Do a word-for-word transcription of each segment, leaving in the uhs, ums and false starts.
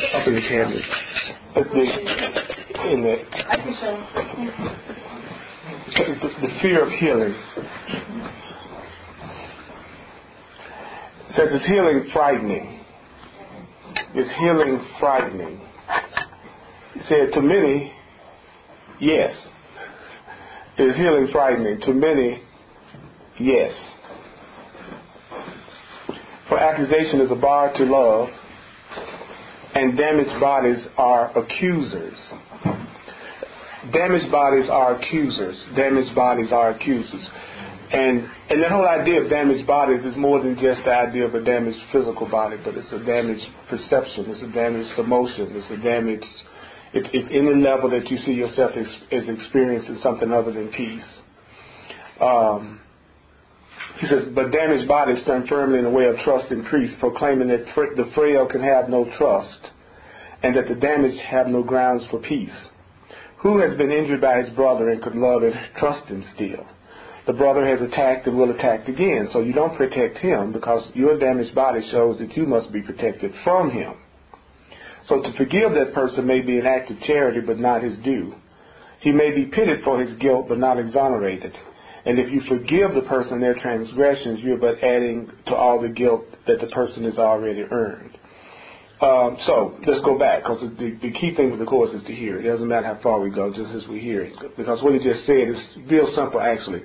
up in the cabinet. The, in the, the, the fear of healing. It says, is healing frightening? Is healing frightening? It said, to many, yes. Is healing frightening? To many, yes. For accusation is a bar to love, and damaged bodies are accusers. Damaged bodies are accusers. Damaged bodies are accusers. And and that whole idea of damaged bodies is more than just the idea of a damaged physical body, but it's a damaged perception, it's a damaged emotion, it's a damaged, it's, it's any level that you see yourself as, as experiencing something other than peace. Um, He says, but damaged bodies stand firmly in the way of trust increase, proclaiming that the frail can have no trust, and that the damaged have no grounds for peace. Who has been injured by his brother and could love and trust him still? The brother has attacked and will attack again, so you don't protect him because your damaged body shows that you must be protected from him. So to forgive that person may be an act of charity, but not his due. He may be pitied for his guilt, but not exonerated. And if you forgive the person their transgressions, you're but adding to all the guilt that the person has already earned. Um, so let's go back, because the, the key thing with the course is to hear it. It doesn't matter how far we go, just as we hear it. Because what he just said is real simple, actually.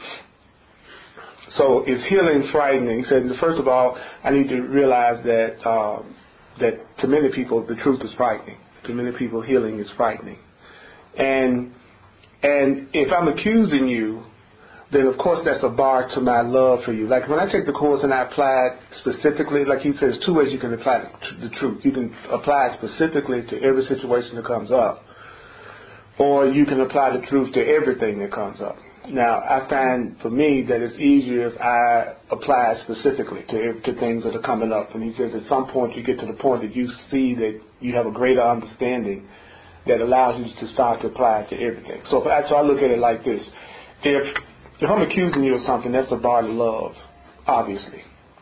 So is healing frightening? He said, first of all, I need to realize that uh, that to many people the truth is frightening. To many people, healing is frightening. And and if I'm accusing you, then of course that's a bar to my love for you. Like when I take the course and I apply it specifically, like he says, there's two ways you can apply the truth. You can apply it specifically to every situation that comes up, or you can apply the truth to everything that comes up. Now, I find for me that it's easier if I apply it specifically to, to things that are coming up. And he says at some point you get to the point that you see that you have a greater understanding that allows you to start to apply it to everything. So, if I, so I look at it like this. If If I'm accusing you of something, that's a bar to love, obviously.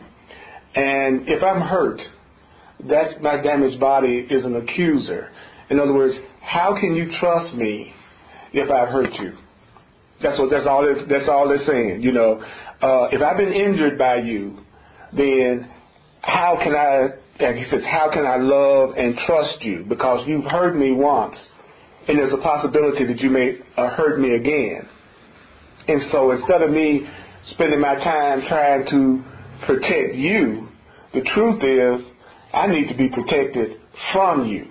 And if I'm hurt, that's my damaged body is an accuser. In other words, how can you trust me if I've hurt you? That's what. That's all. They're, that's all they're saying. You know, uh, if I've been injured by you, then how can I? Like he says, how can I love and trust you? Because you've hurt me once, and there's a possibility that you may uh, hurt me again. And so instead of me spending my time trying to protect you, the truth is I need to be protected from you.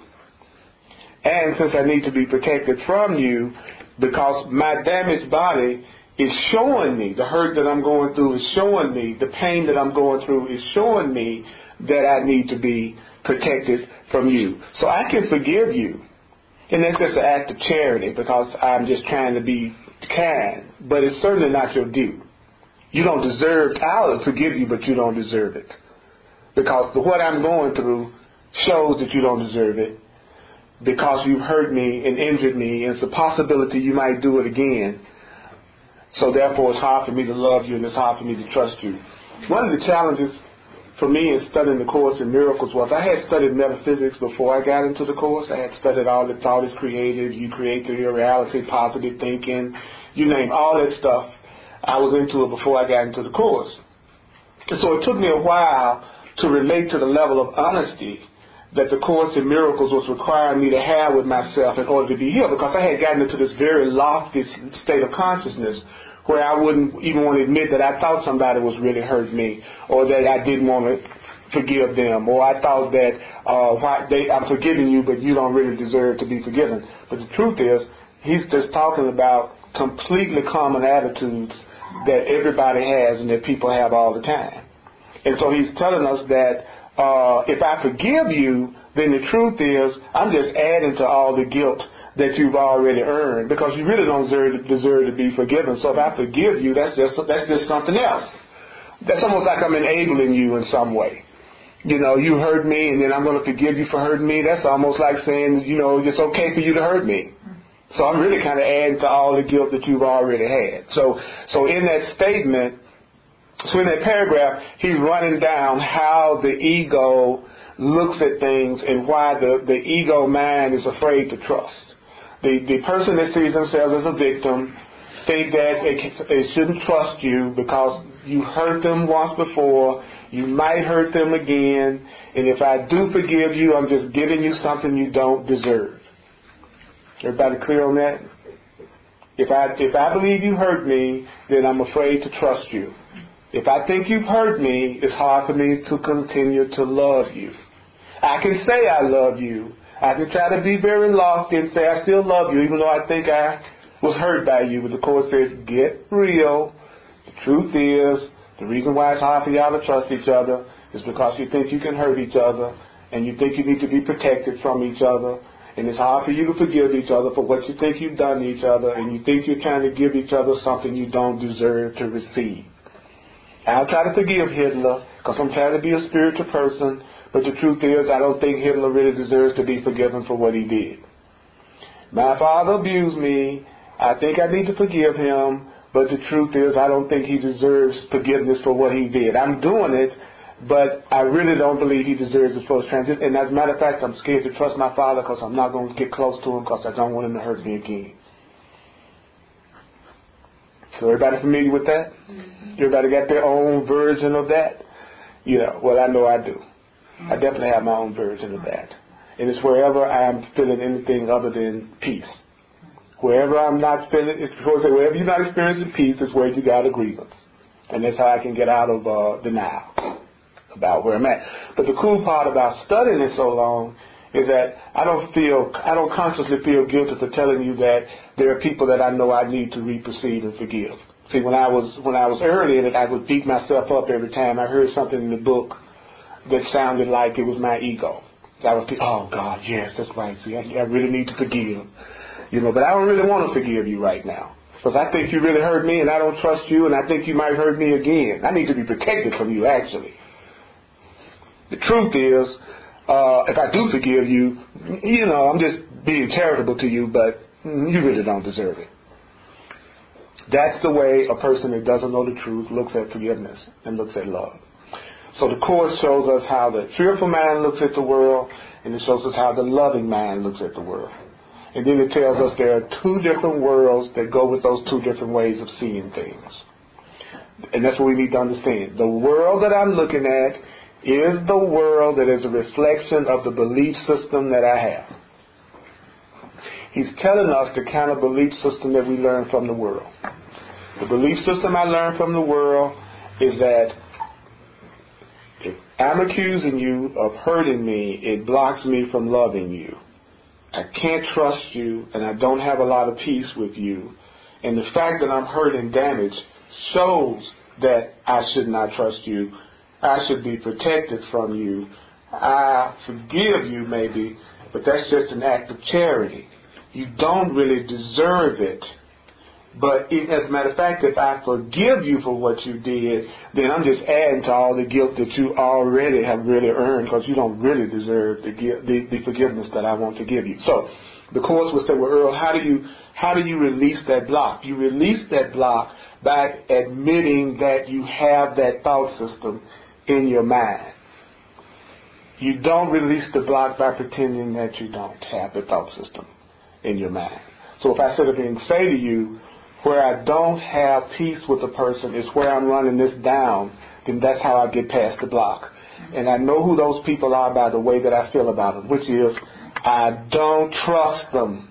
And since I need to be protected from you, because my damaged body is showing me, the hurt that I'm going through is showing me, the pain that I'm going through is showing me that I need to be protected from you. So I can forgive you. And that's just an act of charity because I'm just trying to be kind. But it's certainly not your due. You don't deserve, I'll forgive you, but you don't deserve it. Because the, what I'm going through shows that you don't deserve it. Because you've hurt me and injured me, and it's a possibility you might do it again. So therefore it's hard for me to love you and it's hard for me to trust you. One of the challenges for me in studying the Course in Miracles was I had studied metaphysics before I got into the Course. I had studied all that thought is created, you create your reality, positive thinking, you name all that stuff. I was into it before I got into the Course. And so it took me a while to relate to the level of honesty that the Course in Miracles was requiring me to have with myself in order to be healed, because I had gotten into this very lofty state of consciousness where I wouldn't even want to admit that I thought somebody was really hurting me, or that I didn't want to forgive them, or I thought that uh, why they, I'm forgiving you, but you don't really deserve to be forgiven. But the truth is, he's just talking about completely common attitudes that everybody has and that people have all the time. And so he's telling us that Uh, if I forgive you, then the truth is I'm just adding to all the guilt that you've already earned, because you really don't deserve, deserve to be forgiven. So if I forgive you, that's just that's just something else. That's almost like I'm enabling you in some way. You know, you hurt me, and then I'm going to forgive you for hurting me. That's almost like saying, you know, it's okay for you to hurt me. So I'm really kind of adding to all the guilt that you've already had. So, so in that statement. So in that paragraph, he's running down how the ego looks at things and why the, the ego mind is afraid to trust. The, the person that sees themselves as a victim think that they, they shouldn't trust you because you hurt them once before, you might hurt them again, and if I do forgive you, I'm just giving you something you don't deserve. Everybody clear on that? If I, if I believe you hurt me, then I'm afraid to trust you. If I think you've hurt me, it's hard for me to continue to love you. I can say I love you. I can try to be very lofty and say I still love you, even though I think I was hurt by you. But the Course says, get real. The truth is, the reason why it's hard for y'all to trust each other is because you think you can hurt each other, and you think you need to be protected from each other, and it's hard for you to forgive each other for what you think you've done to each other, and you think you're trying to give each other something you don't deserve to receive. I'll try to forgive Hitler because I'm trying to be a spiritual person, but the truth is I don't think Hitler really deserves to be forgiven for what he did. My father abused me. I think I need to forgive him, but the truth is I don't think he deserves forgiveness for what he did. I'm doing it, but I really don't believe he deserves the first transition. And as a matter of fact, I'm scared to trust my father because I'm not going to get close to him because I don't want him to hurt me again. So everybody familiar with that? Mm-hmm. Everybody got their own version of that? You know, well, I know I do. Mm-hmm. I definitely have my own version of that. And it's wherever I'm feeling anything other than peace. Wherever I'm not feeling, it's because wherever you're not experiencing peace is where you got a grievance. And that's how I can get out of uh, denial about where I'm at. But the cool part about studying it so long is that I don't feel, I don't consciously feel guilty for telling you that there are people that I know I need to re-perceive and forgive. See, when I was when I was early in it, I would beat myself up every time I heard something in the book that sounded like it was my ego. I would think, oh God, yes, that's right. See, I, I really need to forgive, you know. But I don't really want to forgive you right now because I think you really hurt me, and I don't trust you, and I think you might hurt me again. I need to be protected from you, actually. The truth is, uh, if I do forgive you, you know, I'm just being charitable to you, but you really don't deserve it. That's the way a person that doesn't know the truth looks at forgiveness and looks at love. So the Course shows us how the fearful mind looks at the world, and it shows us how the loving mind looks at the world. And then it tells us there are two different worlds that go with those two different ways of seeing things. And that's what we need to understand. The world that I'm looking at is the world that is a reflection of the belief system that I have. He's telling us the kind of belief system that we learn from the world. The belief system I learned from the world is that if I'm accusing you of hurting me, it blocks me from loving you. I can't trust you, and I don't have a lot of peace with you. And the fact that I'm hurt and damaged shows that I should not trust you. I should be protected from you. I forgive you maybe, but that's just an act of charity. You don't really deserve it. But if, as a matter of fact, if I forgive you for what you did, then I'm just adding to all the guilt that you already have really earned because you don't really deserve the, the, the forgiveness that I want to give you. So the Course would say, well, Earl, how do you how do you release that block? You release that block by admitting that you have that thought system in your mind. You don't release the block by pretending that you don't have the thought system in your mind. So if I sit up here and say to you, where I don't have peace with a person is where I'm running this down, then that's how I get past the block. And I know who those people are by the way that I feel about them, which is I don't trust them.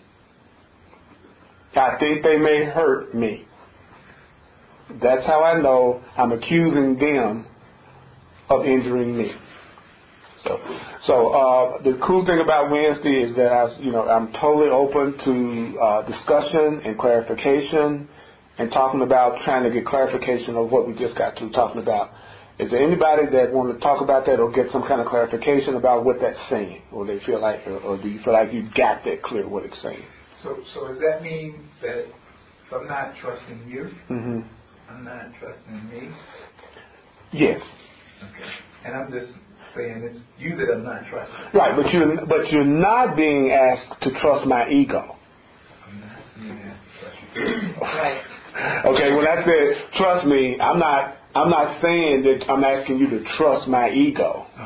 I think they may hurt me. That's how I know I'm accusing them of injuring me. So, so uh, the cool thing about Wednesday is that I, you know, I'm totally open to uh, discussion and clarification, and talking about trying to get clarification of what we just got to talking about. Is there anybody that want to talk about that or get some kind of clarification about what that's saying, or they feel like, or, or do you feel like you got that clear what it's saying? So, so does that mean that if I'm not trusting you, mm-hmm. I'm not trusting me? Yes. Okay. And I'm just saying it's you that I'm not trusting. Right, but you're but you're not being asked to trust my ego. I'm not being asked to trust you. Right. Okay, when I said trust me, I'm not I'm not saying that I'm asking you to trust my ego. Uh-huh.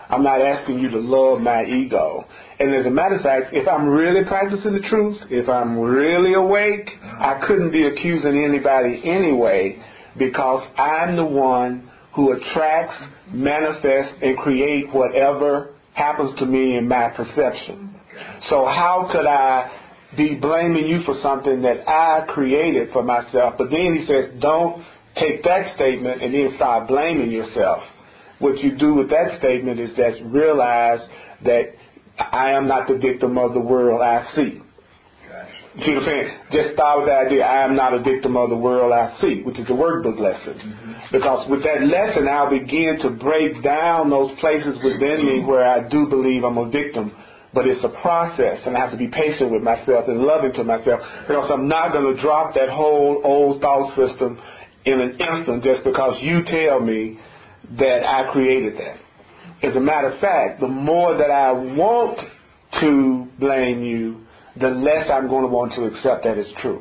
I'm not asking you to love my ego. And as a matter of fact, if I'm really practicing the truth, if I'm really awake, I couldn't be accusing anybody anyway, because I'm the one who attracts, manifests, and create whatever happens to me in my perception. So how could I be blaming you for something that I created for myself? But then he says, don't take that statement and then start blaming yourself. What you do with that statement is that realize that I am not the victim of the world I see. You see what I'm saying? Just start with the idea, I am not a victim of the world I see, which is the workbook lesson. Mm-hmm. Because with that lesson, I'll begin to break down those places within me where I do believe I'm a victim. But it's a process, and I have to be patient with myself and loving to myself, because I'm not going to drop that whole old thought system in an instant just because you tell me that I created that. As a matter of fact, the more that I want to blame you, the less I'm going to want to accept that it's true.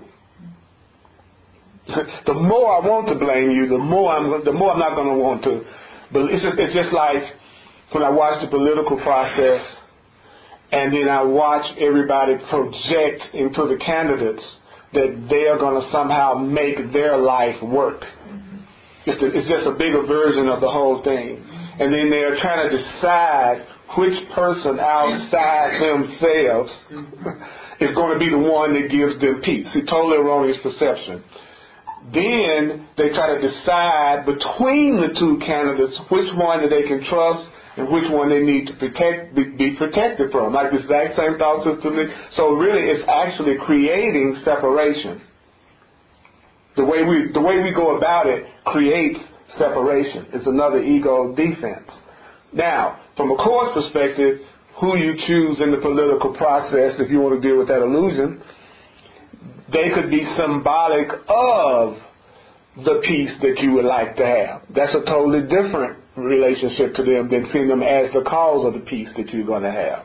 The more I want to blame you, the more I'm the more I'm not going to want to. But it's just, it's just like when I watch the political process, and then I watch everybody project into the candidates that they are going to somehow make their life work. It's, the, it's just a bigger version of the whole thing. And then they're trying to decide which person outside themselves is going to be the one that gives them peace. It's totally erroneous perception. Then they try to decide between the two candidates which one that they can trust and which one they need to protect, be, be protected from. Like the exact same thought system. So really it's actually creating separation. The way we the way we go about it creates separation. It's another ego defense. Now, from a Course perspective, who you choose in the political process, if you want to deal with that illusion, they could be symbolic of the peace that you would like to have. That's a totally different relationship to them than seeing them as the cause of the peace that you're going to have.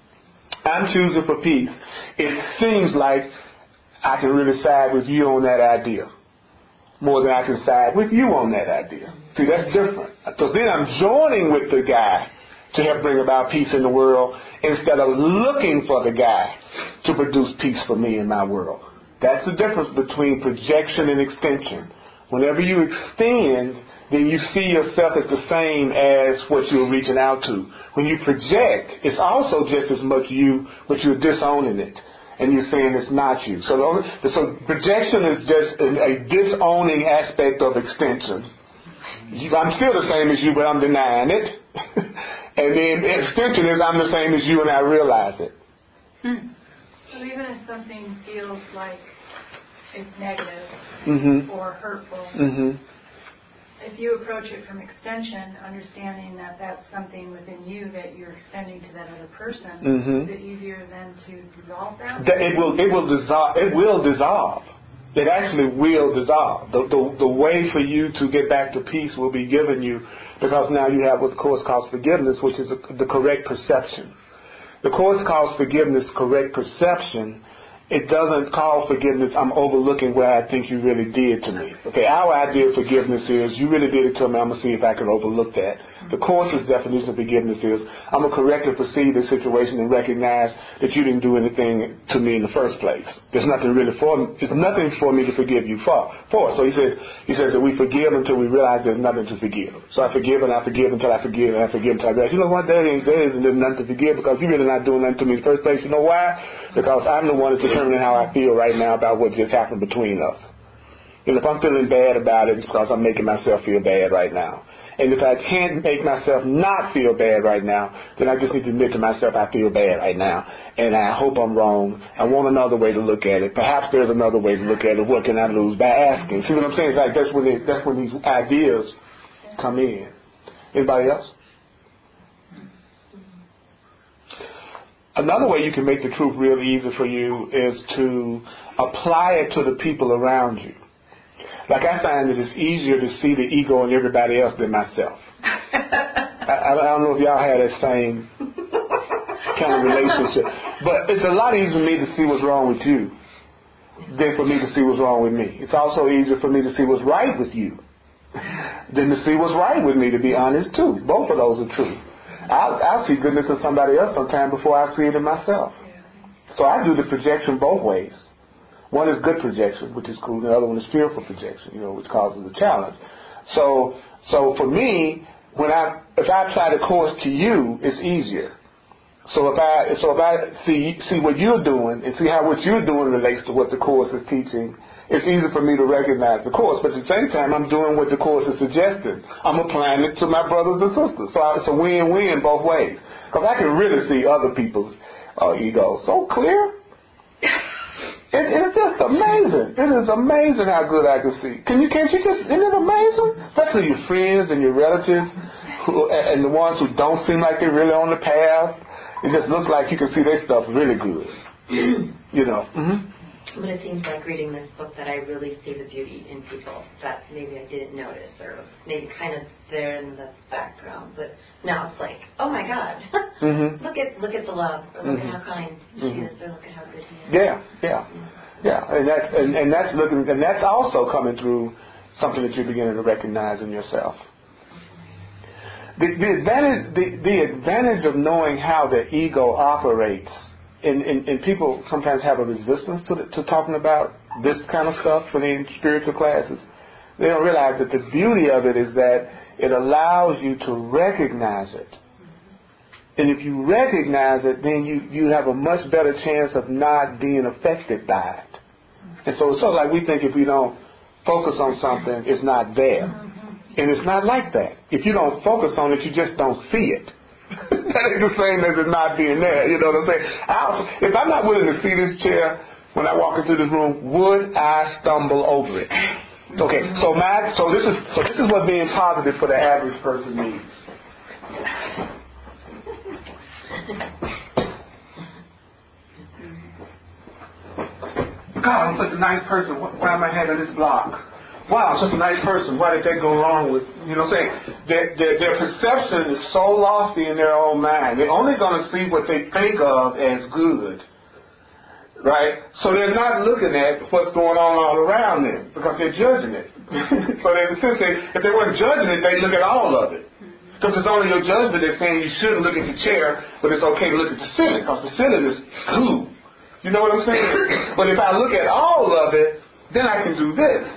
I'm choosing for peace. It seems like I can really side with you on that idea more than I can side with you on that idea. See, that's different. Because then I'm joining with the guy to help bring about peace in the world instead of looking for the guy to produce peace for me in my world. That's the difference between projection and extension. Whenever you extend, then you see yourself as the same as what you're reaching out to. When you project, it's also just as much you, but you're disowning it. And you're saying it's not you. So, the only, so projection is just a, a disowning aspect of extension. I'm still the same as you, but I'm denying it. And then extension is I'm the same as you and I realize it. Hmm. So even if something feels like it's negative mm-hmm. or hurtful, mm-hmm. if you approach it from extension, understanding that that's something within you that you're extending to that other person, mm-hmm. is it easier then to dissolve that? It will. It will dissolve. It will dissolve. It actually will dissolve. The, the the way for you to get back to peace will be given you, because now you have what the Course calls forgiveness, which is a, the correct perception. The Course calls forgiveness correct perception. It doesn't call forgiveness, I'm overlooking what I think you really did to me. Okay, our idea of forgiveness is, you really did it to me, I'm going to see if I can overlook that. The Course's definition of forgiveness is, I'm going to correctly perceive the situation and recognize that you didn't do anything to me in the first place. There's nothing really for me, there's nothing for me to forgive you for. for. So he says, he says that we forgive until we realize there's nothing to forgive. So I forgive and I forgive until I forgive and I forgive until I realize, you know what, there, ain't, there isn't nothing to forgive, because you're really not doing nothing to me in the first place. You know why? Because I'm the one that's determining how I feel right now about what just happened between us. And if I'm feeling bad about it, it's because I'm making myself feel bad right now. And if I can't make myself not feel bad right now, then I just need to admit to myself I feel bad right now. And I hope I'm wrong. I want another way to look at it. Perhaps there's another way to look at it. What can I lose by asking? See what I'm saying? It's like that's when, it, that's when these ideas come in. Anybody else? Another way you can make the truth real easy for you is to apply it to the people around you. Like I find that it's easier to see the ego in everybody else than myself. I, I don't know if y'all have that same kind of relationship. But it's a lot easier for me to see what's wrong with you than for me to see what's wrong with me. It's also easier for me to see what's right with you than to see what's right with me, to be honest, too. Both of those are true. I'll, I'll see goodness in somebody else sometime before I see it in myself. So I do the projection both ways. One is good projection, which is cool. The other one is fearful projection, you know, which causes a challenge. So, so for me, when I if I apply the course to you, it's easier. So if I so if I see see what you're doing and see how what you're doing relates to what the course is teaching, it's easy for me to recognize the course. But at the same time, I'm doing what the course is suggesting. I'm applying it to my brothers and sisters. So I, it's a win-win both ways. Because I can really see other people's uh, egos so clear. It, it's just amazing. It is amazing how good I can see. Can you? Can't you just? Isn't it amazing? Especially your friends and your relatives, who, and the ones who don't seem like they're really on the path. It just looks like you can see their stuff really good. You know. Mm-hmm. But it seems like reading this book that I really see the beauty in people that maybe I didn't notice, or maybe kind of there in the background. But now it's like, oh my God, mm-hmm. look at look at the love, or look mm-hmm. at how kind she mm-hmm. is, or look at how good he is. Yeah, yeah, yeah, and that's and, and that's looking, and that's also coming through something that you're beginning to recognize in yourself. The, the advantage, the, the advantage of knowing how the ego operates. And, and, and people sometimes have a resistance to, the, to talking about this kind of stuff within spiritual classes. They don't realize that the beauty of it is that it allows you to recognize it. And if you recognize it, then you, you have a much better chance of not being affected by it. And so it's sort of like we think if we don't focus on something, it's not there. And it's not like that. If you don't focus on it, you just don't see it. That ain't the same as it not being there. You know what I'm saying? I also, if I'm not willing to see this chair when I walk into this room, would I stumble over it? Okay, so my so this is so this is what being positive for the average person means. God, I'm such a nice person. Why am I having this block? Wow, such a nice person. Why did that go wrong with, you know what I'm saying? Their, their, their perception is so lofty in their own mind. They're only going to see what they think of as good. Right? So they're not looking at what's going on all around them because they're judging it. So they, since they, if they weren't judging it, they look at all of it. Because it's only your judgment that's saying you shouldn't look at the chair, but it's okay to look at the ceiling because the ceiling is goo. You know what I'm saying? But if I look at all of it, then I can do this.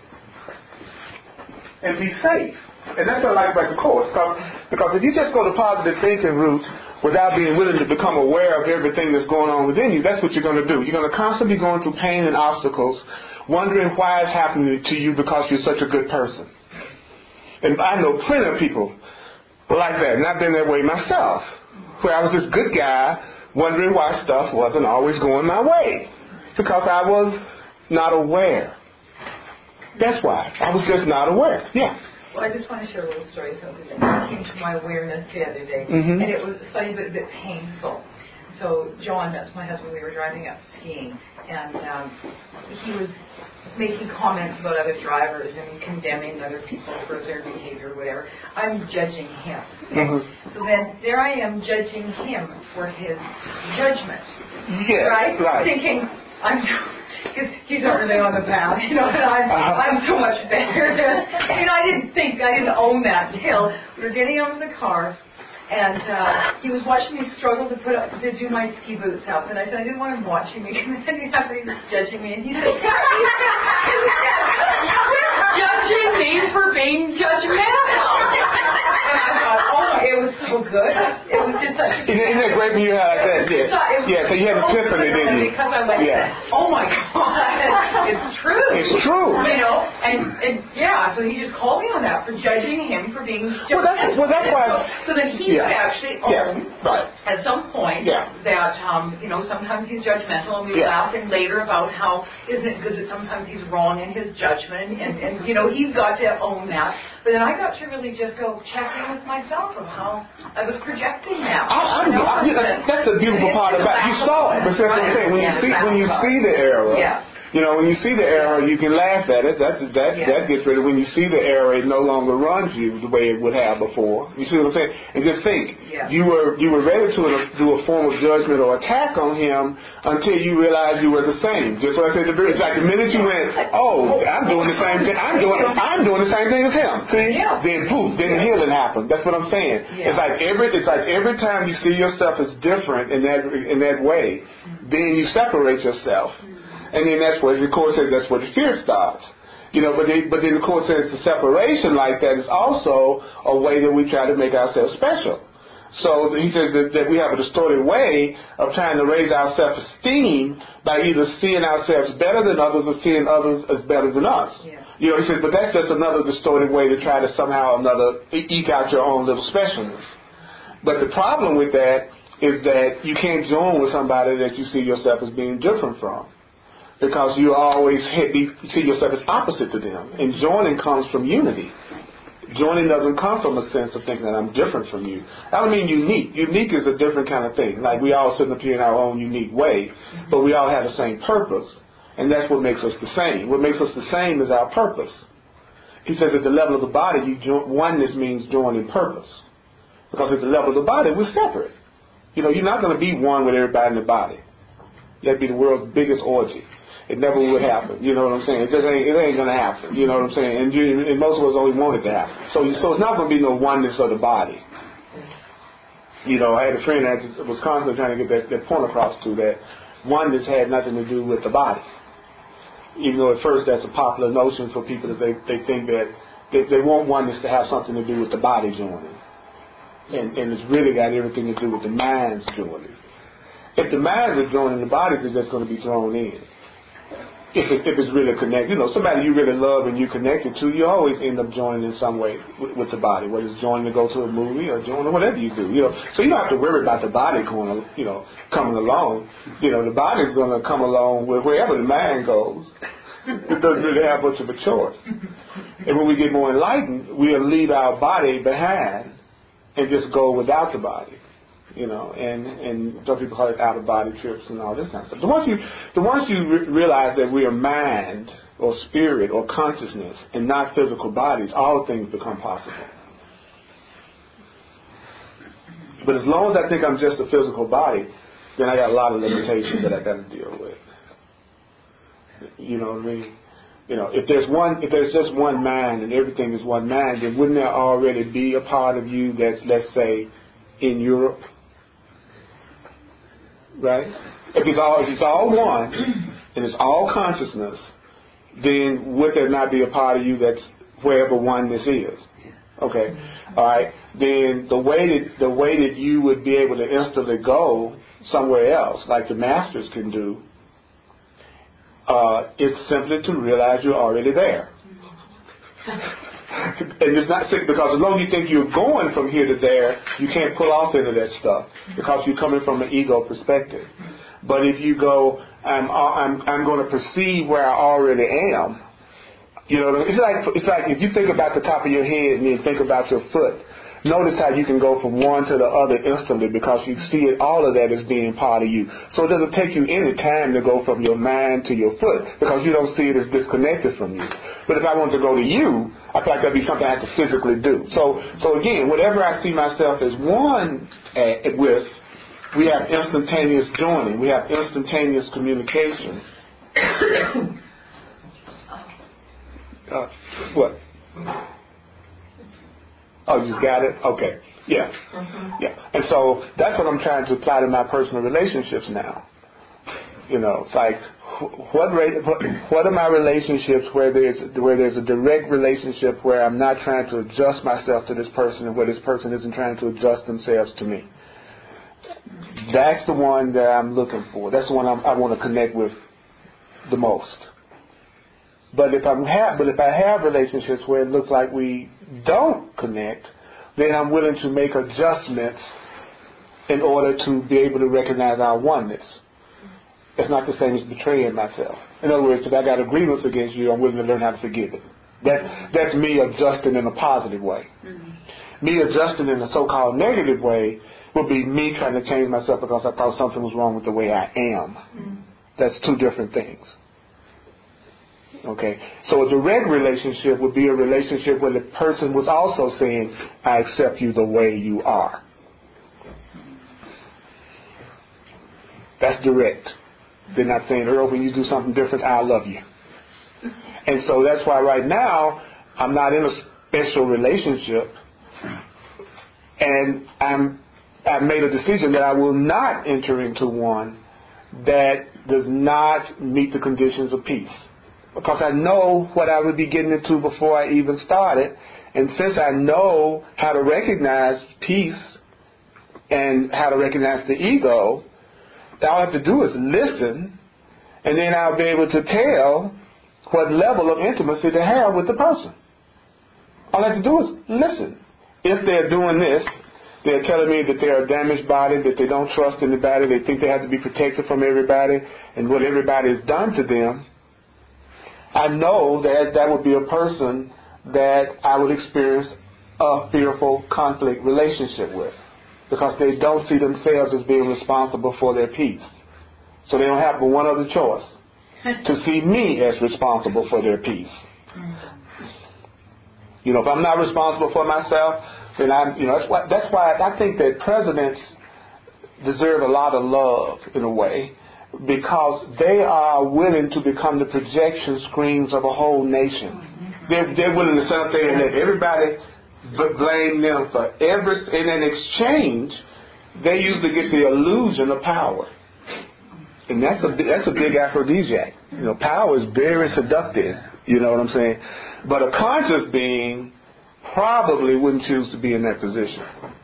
And be safe. And that's what I like about the course. Because, because if you just go the positive thinking route without being willing to become aware of everything that's going on within you, that's what you're going to do. You're going to constantly be going through pain and obstacles, wondering why it's happening to you because you're such a good person. And I know plenty of people like that. And I've been that way myself. Where I was this good guy wondering why stuff wasn't always going my way. Because I was not aware. That's why. I was just not aware. Yeah. Well, I just want to share a little story, something that came to my awareness the other day. Mm-hmm. And it was funny but a bit painful. So John, that's my husband, we were driving up skiing, and um, he was making comments about other drivers and condemning other people for their behavior or whatever. I'm judging him. Mm-hmm. So then there I am judging him for his judgment. Yeah, right? right. Thinking, I'm... Because he's not really on the path, you know, and I'm, uh-huh. I'm so much better. You know, I didn't think, I didn't own that until we were getting out of the car, and uh, he was watching me struggle to put up, to do my ski boots up, and I said I didn't want him watching me, because then he was judging me, and he said, you're judging me for being judgmental. And I thought, oh my, it was so good. It was just such a... Isn't that great when you had that? Yeah, yeah, so you had an epiphany, didn't you? Because I went, yeah. oh my God, it's true. It's true. You know, and, and yeah, so he just called me on that for judging him for being well, that's, well, that's why... So, so that he yeah. would actually own yeah. right. at some point yeah. that, um, you know, sometimes he's judgmental, and we were yeah. laughing later about how isn't it good that sometimes he's wrong in his judgment, and, and, you know, he's got to own that. But then I got to really just go check in with myself of how I was projecting that. I, I, you know, I, that's the beautiful part about it. You saw it. But that's what I'm saying. When you see when you see the error, yeah. You know, when you see the error, you can laugh at it. That's, that Yeah. that gets rid of. When you see the error, it no longer runs you the way it would have before. You see what I'm saying? And just think, Yeah. you were you were ready to do a form of judgment or attack on him until you realized you were the same. Just what I said. It's like the minute you went, oh, I'm doing the same thing. I'm doing I'm doing the same thing as him. See? Yeah. Then poof, then the healing happened. That's what I'm saying. Yeah. It's like every it's like every time you see yourself as different in that in that way, then you separate yourself. And then that's where the Course says that's where the fear starts. You know, but, they, but then the Course says the separation like that is also a way that we try to make ourselves special. So he says that, that we have a distorted way of trying to raise our self-esteem by either seeing ourselves better than others or seeing others as better than us. Yeah. You know, he says, but that's just another distorted way to try to somehow or another eke out your own little specialness. But the problem with that is that you can't join with somebody that you see yourself as being different from. Because you always see yourself as opposite to them. And joining comes from unity. Joining doesn't come from a sense of thinking that I'm different from you. I don't mean unique. Unique is a different kind of thing. Like we all sit up here in our own unique way, but we all have the same purpose. And that's what makes us the same. What makes us the same is our purpose. He says at the level of the body, you join, oneness means joining purpose. Because at the level of the body, we're separate. You know, you're not going to be one with everybody in the body. That'd be the world's biggest orgy. It never would happen. You know what I'm saying? It just ain't, it ain't going to happen. You know what I'm saying? And, you, and most of us only want it to happen. So, so it's not going to be no oneness of the body. You know, I had a friend that was constantly trying to get that, that point across to that oneness had nothing to do with the body. Even though at first that's a popular notion for people that they, they think that they, they want oneness to have something to do with the body joining. And, and it's really got everything to do with the minds joining. If the minds are joining, the bodies are just going to be thrown in. If, it, if it's really connected, you know, somebody you really love and you're connected to, you always end up joining in some way with, with the body, whether it's joining to go to a movie or joining whatever you do, you know. So you don't have to worry about the body going, you know, coming along. You know, the body's going to come along with wherever the mind goes. It doesn't really have much of a choice. And when we get more enlightened, we'll leave our body behind and just go without the body. You know, and, and some people call it out-of-body trips and all this kind of stuff. The once you, the once you re- realize that we are mind or spirit or consciousness and not physical bodies, all things become possible. But as long as I think I'm just a physical body, then I got a lot of limitations that I got to deal with. You know what I mean? You know, if there's one, if there's just one mind and everything is one mind, then wouldn't there already be a part of you that's, let's say, in Europe? Right? If it's all if it's all one and it's all consciousness, then would there not be a part of you that's wherever oneness is? Okay. All right. Then the way that the way that you would be able to instantly go somewhere else, like the masters can do, uh, is simply to realize you're already there. And it's not sick because as long as you think you're going from here to there, you can't pull off into that stuff because you're coming from an ego perspective. But if you go, I'm I'm I'm going to perceive where I already am. You know, it's like it's like if you think about the top of your head and then think about your foot. Notice how you can go from one to the other instantly because you see it, all of that as being part of you. So it doesn't take you any time to go from your mind to your foot because you don't see it as disconnected from you. But if I want to go to you, I feel like that'd be something I could physically do. So, so again, whatever I see myself as one uh, with, we have instantaneous joining. We have instantaneous communication. uh, what? Oh, you just got it? Okay. Yeah. Mm-hmm. Yeah. And so that's what I'm trying to apply to my personal relationships now. You know, it's like, what rate, what, what are my relationships where there's where there's a direct relationship where I'm not trying to adjust myself to this person and where this person isn't trying to adjust themselves to me? That's the one that I'm looking for. That's the one I'm, I want to connect with the most. But if I'm ha- but if I have relationships where it looks like we don't connect, then I'm willing to make adjustments in order to be able to recognize our oneness. It's not the same as betraying myself. In other words, if I got a grievance against you, I'm willing to learn how to forgive it. That, that's me adjusting in a positive way. Mm-hmm. Me adjusting in a so-called negative way would be me trying to change myself because I thought something was wrong with the way I am. Mm-hmm. That's two different things. Okay, so a direct relationship would be a relationship where the person was also saying, I accept you the way you are. That's direct. They're not saying, Earl, when you do something different, I love you. And so that's why right now I'm not in a special relationship, and I'm I've made a decision that I will not enter into one that does not meet the conditions of peace. Because I know what I would be getting into before I even started. And since I know how to recognize peace and how to recognize the ego, all I have to do is listen, and then I'll be able to tell what level of intimacy to have with the person. All I have to do is listen. If they're doing this, they're telling me that they're a damaged body, that they don't trust anybody, they think they have to be protected from everybody, and what everybody has done to them, I know that that would be a person that I would experience a fearful conflict relationship with, because they don't see themselves as being responsible for their peace. So they don't have but one other choice, to see me as responsible for their peace. You know, if I'm not responsible for myself, then I'm, you know, that's why, that's why I think that presidents deserve a lot of love in a way, because they are willing to become the projection screens of a whole nation. They're, they're willing to sit up there and let everybody blame them for every, and in exchange, they usually get the illusion of power. And that's a, that's a big aphrodisiac. You know, power is very seductive, you know what I'm saying? But a conscious being probably wouldn't choose to be in that position.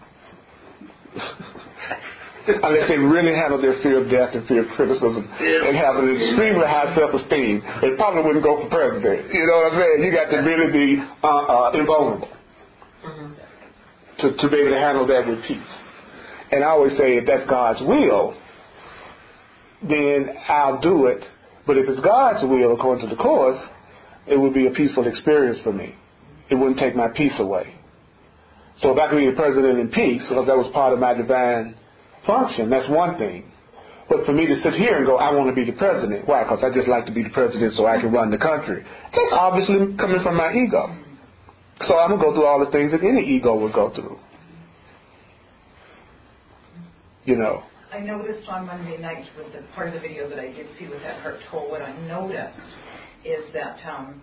Unless they really handle their fear of death and fear of criticism and have an extremely high self-esteem, they probably wouldn't go for president. You know what I'm saying? You got to really be uh, uh, invulnerable to, to be able to handle that with peace. And I always say, if that's God's will, then I'll do it. But if it's God's will, according to the Course, it would be a peaceful experience for me. It wouldn't take my peace away. So if I could be the president in peace, because that was part of my divine function, that's one thing. But for me to sit here and go, I want to be the president. Why? Because I just like to be the president so I can run the country. That's obviously coming from my ego. So I'm going to go through all the things that any ego would go through. You know. I noticed on Monday night with the part of the video that I did see with that Eckhart Tolle, what I noticed is that um,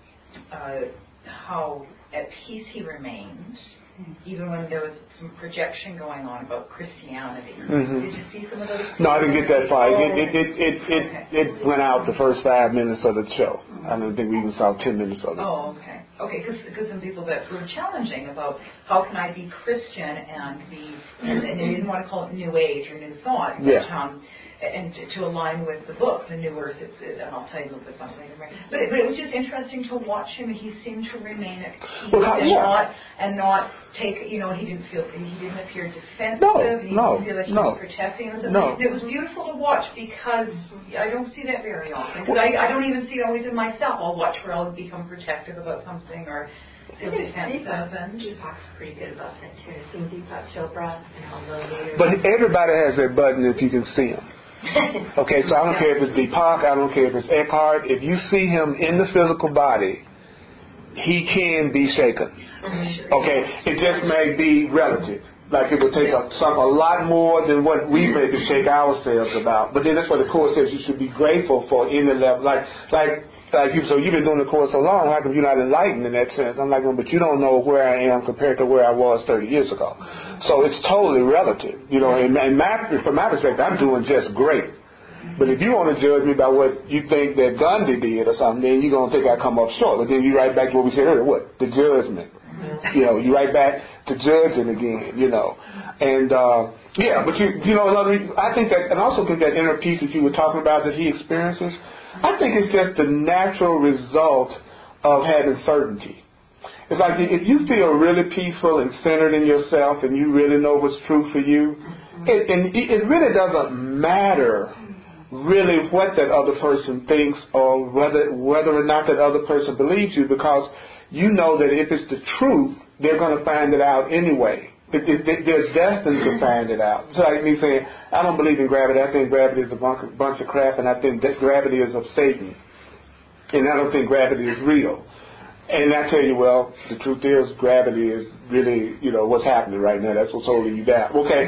uh, how at peace he remained, even when there was some projection going on about Christianity. Mm-hmm. Did you see some of those? No, I didn't get that far. Oh. It, it, it, it, it, okay. it went out the first five minutes of the show. I don't think we even saw ten minutes of it. Oh, okay. Okay, because some people that were challenging about how can I be Christian and be, and, and they didn't want to call it New Age or New Thought, but, yeah. um, and to, to align with the book, The New Earth, it's, it, and I'll tell you a little bit about it later. But it, but it was just interesting to watch him. He seemed to remain at peace well, and yeah. not and not take, you know, he didn't feel, he didn't appear defensive. No, he no, didn't feel like he no, was protecting himself. No. It was beautiful to watch because I don't see that very often. Well, I, I don't even see it always in myself. I'll watch where I'll become protective about something or feel defensive. And Deepak's pretty good about that too. I've seen Deepak Chopra and how low leaders. But everybody has that button if you can see him. Okay, so I don't care if it's Deepak, I don't care if it's Eckhart. If you see him in the physical body, he can be shaken. Okay, it just may be relative. Like it would take a, some, a lot more than what we maybe shake ourselves about. But then that's what the Course says. You should be grateful for any level. Like, like, like you. So you've been doing the Course so long. How come you're not enlightened in that sense? I'm like, well, but you don't know where I am compared to where I was thirty years ago. So it's totally relative. You know, and, and my, from my perspective, I'm doing just great. But if you want to judge me by what you think that Gandhi did or something, then you're going to think I come up short. But then you right back to what we said earlier. What? The judgment. You know, you right back to judging again, you know. And, uh, yeah, but you, you know, another, I think that, and I also think that inner peace that you were talking about that he experiences, I think it's just the natural result of having certainty. It's like if you feel really peaceful and centered in yourself and you really know what's true for you, it, and it really doesn't matter really what that other person thinks or whether whether or not that other person believes you, because you know that if it's the truth, they're going to find it out anyway. It, it, it, they're destined to find it out. It's like me saying, I don't believe in gravity. I think gravity is a bunch, bunch of crap, and I think that gravity is of Satan. and I don't think gravity is real. And I tell you, well, the truth is gravity is really, you know, what's happening right now. That's what's holding you down. Okay.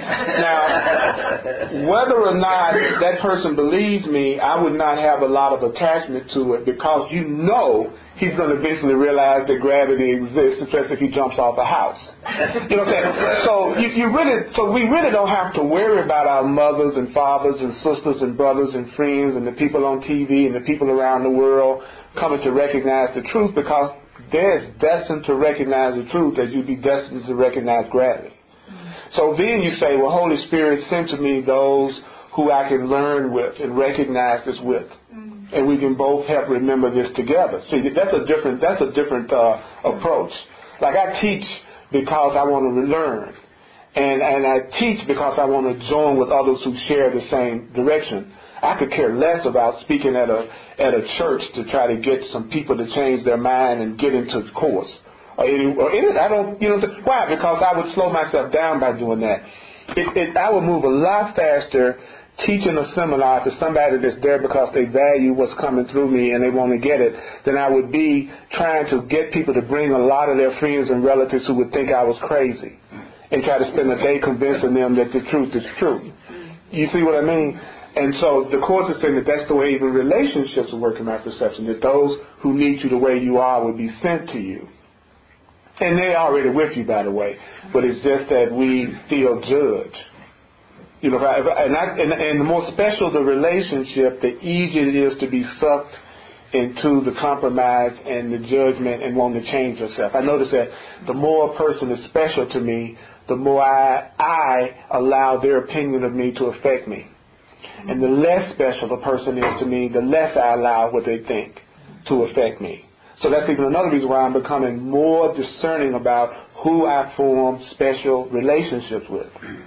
Now, whether or not that person believes me, I would not have a lot of attachment to it, because you know he's going to eventually realize that gravity exists, especially if he jumps off a house. You know what I'm saying? So you, you really, so we really don't have to worry about our mothers and fathers and sisters and brothers and friends and the people on T V and the people around the world coming to recognize the truth, because they're destined to recognize the truth as you'd be destined to recognize gravity. Mm-hmm. So then you say, well, Holy Spirit, send to me those who I can learn with and recognize this with. Mm-hmm. And we can both help remember this together. See, that's a different, that's a different uh, approach. Like I teach because I want to learn. And, and I teach because I want to join with others who share the same direction. I could care less about speaking at a at a church to try to get some people to change their mind and get into the course. Or any, or any, I don't, you know, why? Because I would slow myself down by doing that. It, it, I would move a lot faster teaching a seminar to somebody that's there because they value what's coming through me and they want to get it, than I would be trying to get people to bring a lot of their friends and relatives who would think I was crazy and try to spend a day convincing them that the truth is true. You see what I mean? And so the Course is saying that that's the way even relationships work in my perception, that those who need you the way you are will be sent to you. And they're already with you, by the way, but it's just that we still judge. You know, and, I, and, and the more special the relationship, the easier it is to be sucked into the compromise and the judgment and wanting to change yourself. I notice that the more a person is special to me, the more I, I allow their opinion of me to affect me. And the less special a person is to me, the less I allow what they think to affect me. So that's even another reason why I'm becoming more discerning about who I form special relationships with.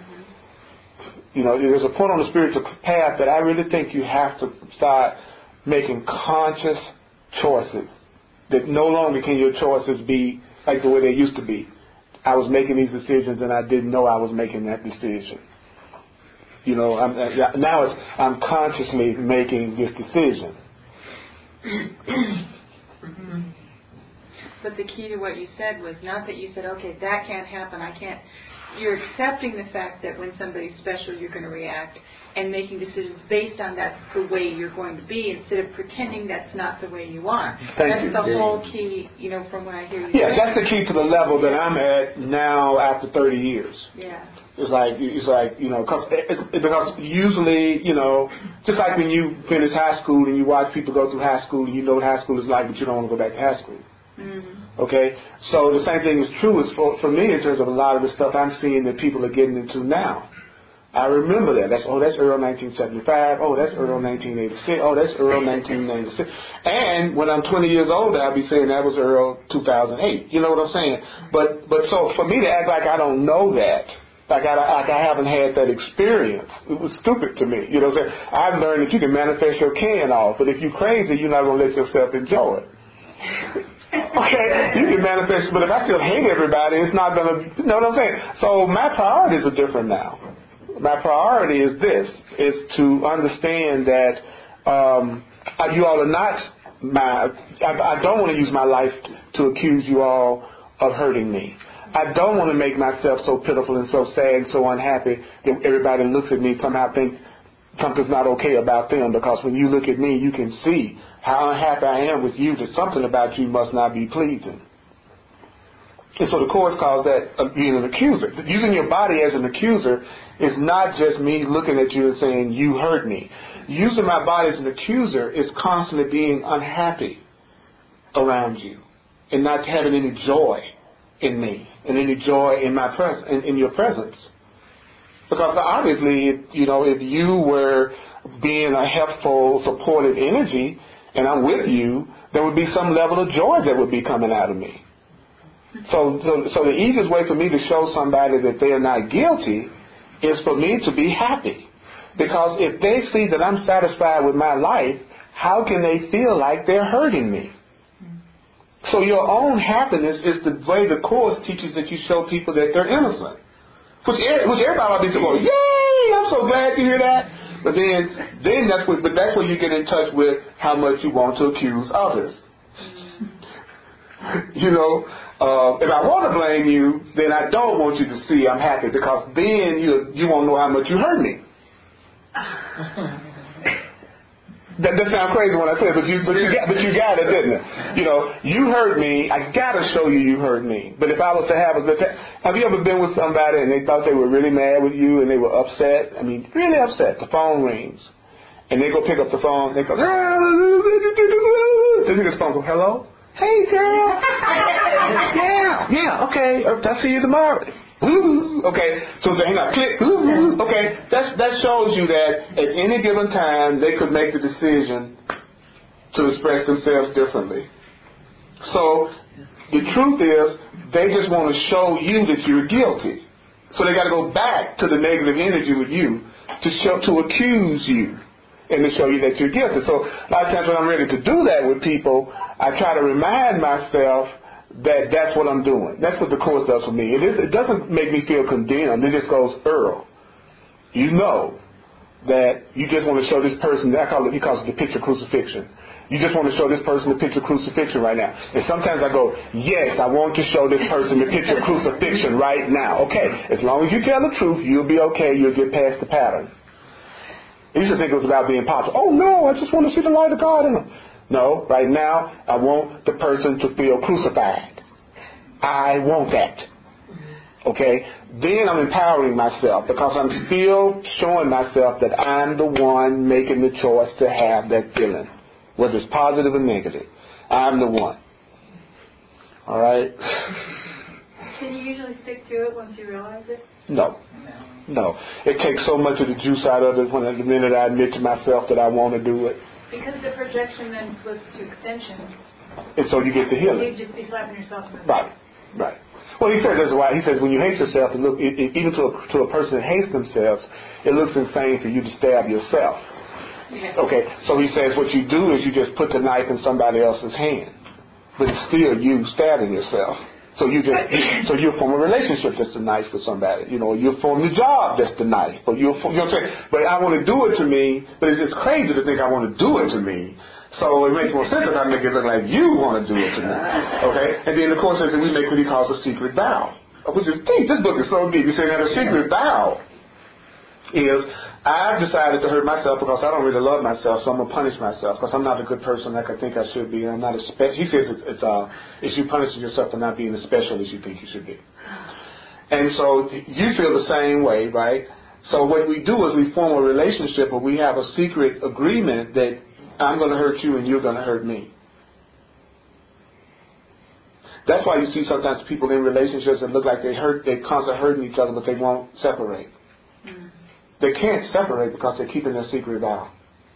You know, there's a point on the spiritual path that I really think you have to start making conscious choices. That no longer can your choices be like the way they used to be. I was making these decisions and I didn't know I was making that decision. You know, I'm, uh, now it's, I'm consciously making this decision. Mm-hmm. But the key to what you said was not that you said, okay, that can't happen, I can't. You're accepting the fact that when somebody's special, you're going to react, and making decisions based on that's the way you're going to be, instead of pretending that's not the way you are. Thank that's you. the whole key, you know, from what I hear you Yeah, saying. that's the key to the level that I'm at now after thirty years. Yeah. It's like, it's like, you know, cause it's, because usually, you know, just like when you finish high school and you watch people go through high school and you know what high school is like, but you don't want to go back to high school. Mm-hmm. Okay? So the same thing is true as for, for me in terms of a lot of the stuff I'm seeing that people are getting into now. I remember that. That's, oh, that's Earl nineteen seventy-five. Oh, that's Earl nineteen eighty-six. Oh, that's Earl nineteen ninety-six. And when I'm twenty years old, I'll be saying that was Earl two thousand eight. You know what I'm saying? But, but so for me to act like I don't know that, Like I, like I haven't had that experience. It was stupid to me. You know what I'm saying? I've learned that you can manifest your can off, but if you're crazy, you're not going to let yourself enjoy it. Okay? You can manifest, but if I still hate everybody, it's not going to, you know what I'm saying? So my priorities are different now. My priority is this, is to understand that um, you all are not my, I, I don't want to use my life to accuse you all of hurting me. I don't want to make myself so pitiful and so sad and so unhappy that everybody looks at me somehow think something's not okay about them, because when you look at me, you can see how unhappy I am with you, that something about you must not be pleasing. And so the Course calls that uh, being an accuser. Using your body as an accuser is not just me looking at you and saying, you hurt me. Using my body as an accuser is constantly being unhappy around you and not having any joy in me and any joy in my pres- in, in your presence. Because obviously, you know, if you were being a helpful, supportive energy and I'm with you, there would be some level of joy that would be coming out of me. So, so, so the easiest way for me to show somebody that they are not guilty is for me to be happy. Because if they see that I'm satisfied with my life, how can they feel like they're hurting me? So your own happiness is the way the Course teaches that you show people that they're innocent. Which, which everybody will be saying, well, yay, I'm so glad to hear that. But then, then that's what, but that's where you get in touch with how much you want to accuse others. You know, uh, if I want to blame you, then I don't want you to see I'm happy, because then you you won't know how much you hurt me. That, that sounds crazy when I say it, but you but you got but you got it, didn't it? You know, you hurt me. I gotta show you you hurt me. But if I was to have a, have you ever been with somebody and they thought they were really mad with you and they were upset? I mean, really upset. The phone rings, and they go pick up the phone. They go, they pick up the phone. Go, hello. Hey, girl. yeah, yeah, okay. I'll see you tomorrow. Okay, so they hang up. Click. Okay, that's, that shows you that at any given time they could make the decision to express themselves differently. So the truth is, they just want to show you that you're guilty. So they got to go back to the negative energy with you to show, to accuse you, and to show you that you're guilty. So a lot of times when I'm ready to do that with people, I try to remind myself that that's what I'm doing. That's what the Course does for me. It, is, it doesn't make me feel condemned. It just goes, Earl, you know that you just want to show this person, I call it, he calls it the picture crucifixion. You just want to show this person the picture crucifixion right now. And sometimes I go, yes, I want to show this person the picture crucifixion right now. Okay, as long as you tell the truth, you'll be okay. You'll get past the pattern. You used to think it was about being popular. Oh, no, I just want to see the light of God in them. No, right now, I want the person to feel crucified. I want that. Okay? Then I'm empowering myself, because I'm still showing myself that I'm the one making the choice to have that feeling, whether it's positive or negative. I'm the one. All right? Can you usually stick to it once you realize it? No. No. It takes so much of the juice out of it when the minute I admit to myself that I want to do it. Because the projection then flips to extension. And so you get the healing. You'd just be slapping yourself in the Right. Right. Well, he says that's why. He says when you hate yourself, it look, it, it, even to a, to a person that hates themselves, it looks insane for you to stab yourself. Yeah. Okay. So he says what you do is you just put the knife in somebody else's hand, but it's still you stabbing yourself. So you just, so you form a relationship that's the knife with somebody. You know, you form the job that's the knife. But you, you know what I'm saying? But I want to do it to me. But it's just crazy to think I want to do it to me. So it makes more sense if I make it look like you want to do it to me. Okay? And then the Course says that we make what he calls a secret vow, which is deep. This book is so deep. He's saying that a secret vow is, I've decided to hurt myself because I don't really love myself, so I'm going to punish myself because I'm not a good person like I think I should be, and I'm not as special. He says it's, it's, uh, it's you punishing yourself for not being as special as you think you should be. And so you feel the same way, right? So what we do is we form a relationship where we have a secret agreement that I'm going to hurt you and you're going to hurt me. That's why you see sometimes people in relationships that look like they hurt, they're constantly hurting each other, but they won't separate. Mm. They can't separate because they're keeping their secret vow.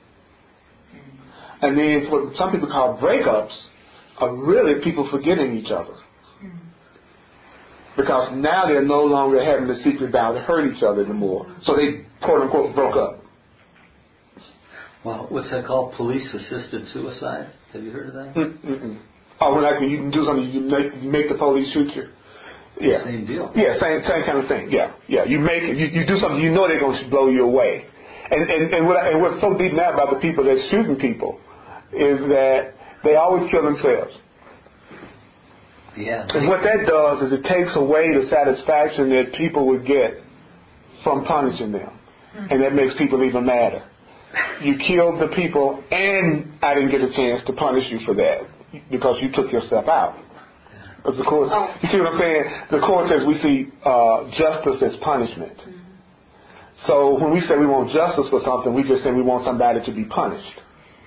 Mm. And then what some people call breakups are really people forgetting each other. Mm. Because now they're no longer having the secret vow to hurt each other anymore. So they, quote unquote, broke up. Well, what's that called? Police-assisted suicide? Have you heard of that? Mm-mm. Oh, well, like when you can do something, you make, you make the police shoot you. Yeah. Same deal. Yeah, same same kind of thing. Yeah, yeah. You make you, you do something you know they're going to blow you away, and and and, what, and what's so deep now about the people that's shooting people is that they always kill themselves. Yeah. And what that does is it takes away the satisfaction that people would get from punishing them, mm-hmm. and that makes people even madder. You killed the people, and I didn't get a chance to punish you for that because you took yourself out. Because the Course, oh. you see what I'm saying? The Course says we see uh, justice as punishment. Mm-hmm. So when we say we want justice for something, we just say we want somebody to be punished.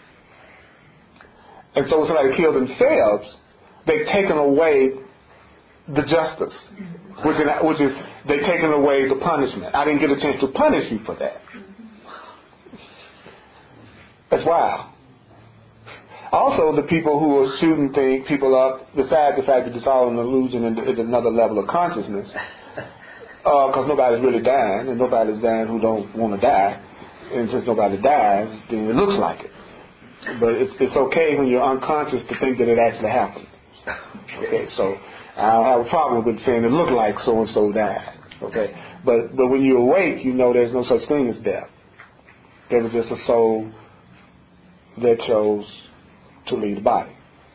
And so when somebody killed themselves, they've taken away the justice, mm-hmm. which is, which is they've taken away the punishment. I didn't get a chance to punish you for that. That's wild. Also, the people who are shooting things, people up, besides the fact that it's all an illusion and it's another level of consciousness, because uh, nobody's really dying, and nobody's dying who don't want to die, and since nobody dies, then it looks like it. But it's it's okay when you're unconscious to think that it actually happened. Okay, so I don't have a problem with saying it looked like so and so died. Okay, but but when you're awake, you know there's no such thing as death. There was just a soul that chose to leave the body.